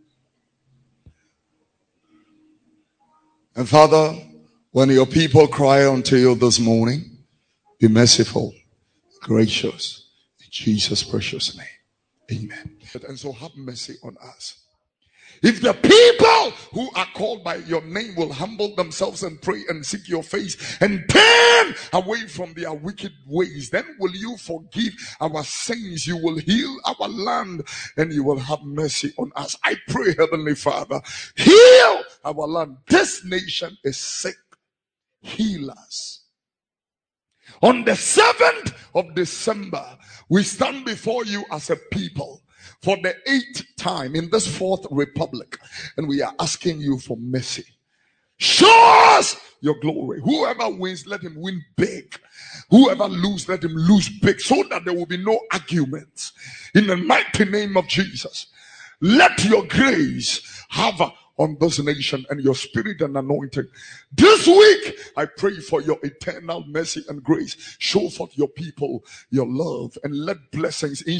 Speaker 3: And Father, when your people cry unto you this morning, be merciful, gracious, in Jesus' precious name. Amen. And so have mercy on us. If the people who are called by your name will humble themselves and pray and seek your face and turn away from their wicked ways, then will you forgive our sins, you will heal our land, and you will have mercy on us. I pray, Heavenly Father, heal our land. This nation is sick. Heal us. On the 7th of December, we stand before you as a people for the 8th time in this 4th republic, and we are asking you for mercy. Show us your glory. Whoever wins, let him win big. Whoever loses, let him lose big, so that there will be no arguments. In the mighty name of Jesus, let your grace have on this nation and your spirit and anointing. This week, I pray for your eternal mercy and grace. Show forth your people your love, and let blessings in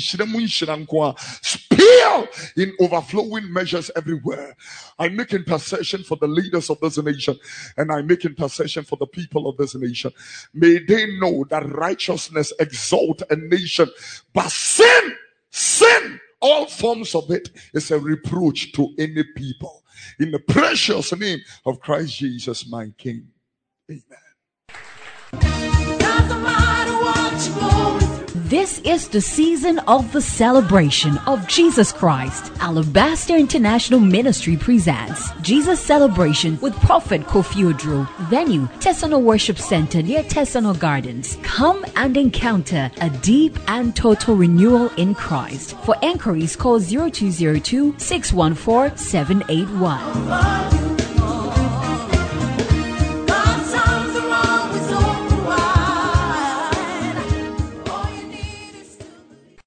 Speaker 3: spill in overflowing measures everywhere. I make intercession for the leaders of this nation, and I make intercession for the people of this nation. May they know that righteousness exalts a nation, but sin, all forms of it, is a reproach to any people. In the precious name of Christ Jesus, my King. Amen.
Speaker 2: Doesn't matter what you're going through.
Speaker 1: This is the season of the celebration of Jesus Christ. Alabaster International Ministry presents Jesus Celebration with Prophet Kofi Odro. Venue, Tesano Worship Center near Tesano Gardens. Come and encounter a deep and total renewal in Christ. For enquiries, call 0202 614 781.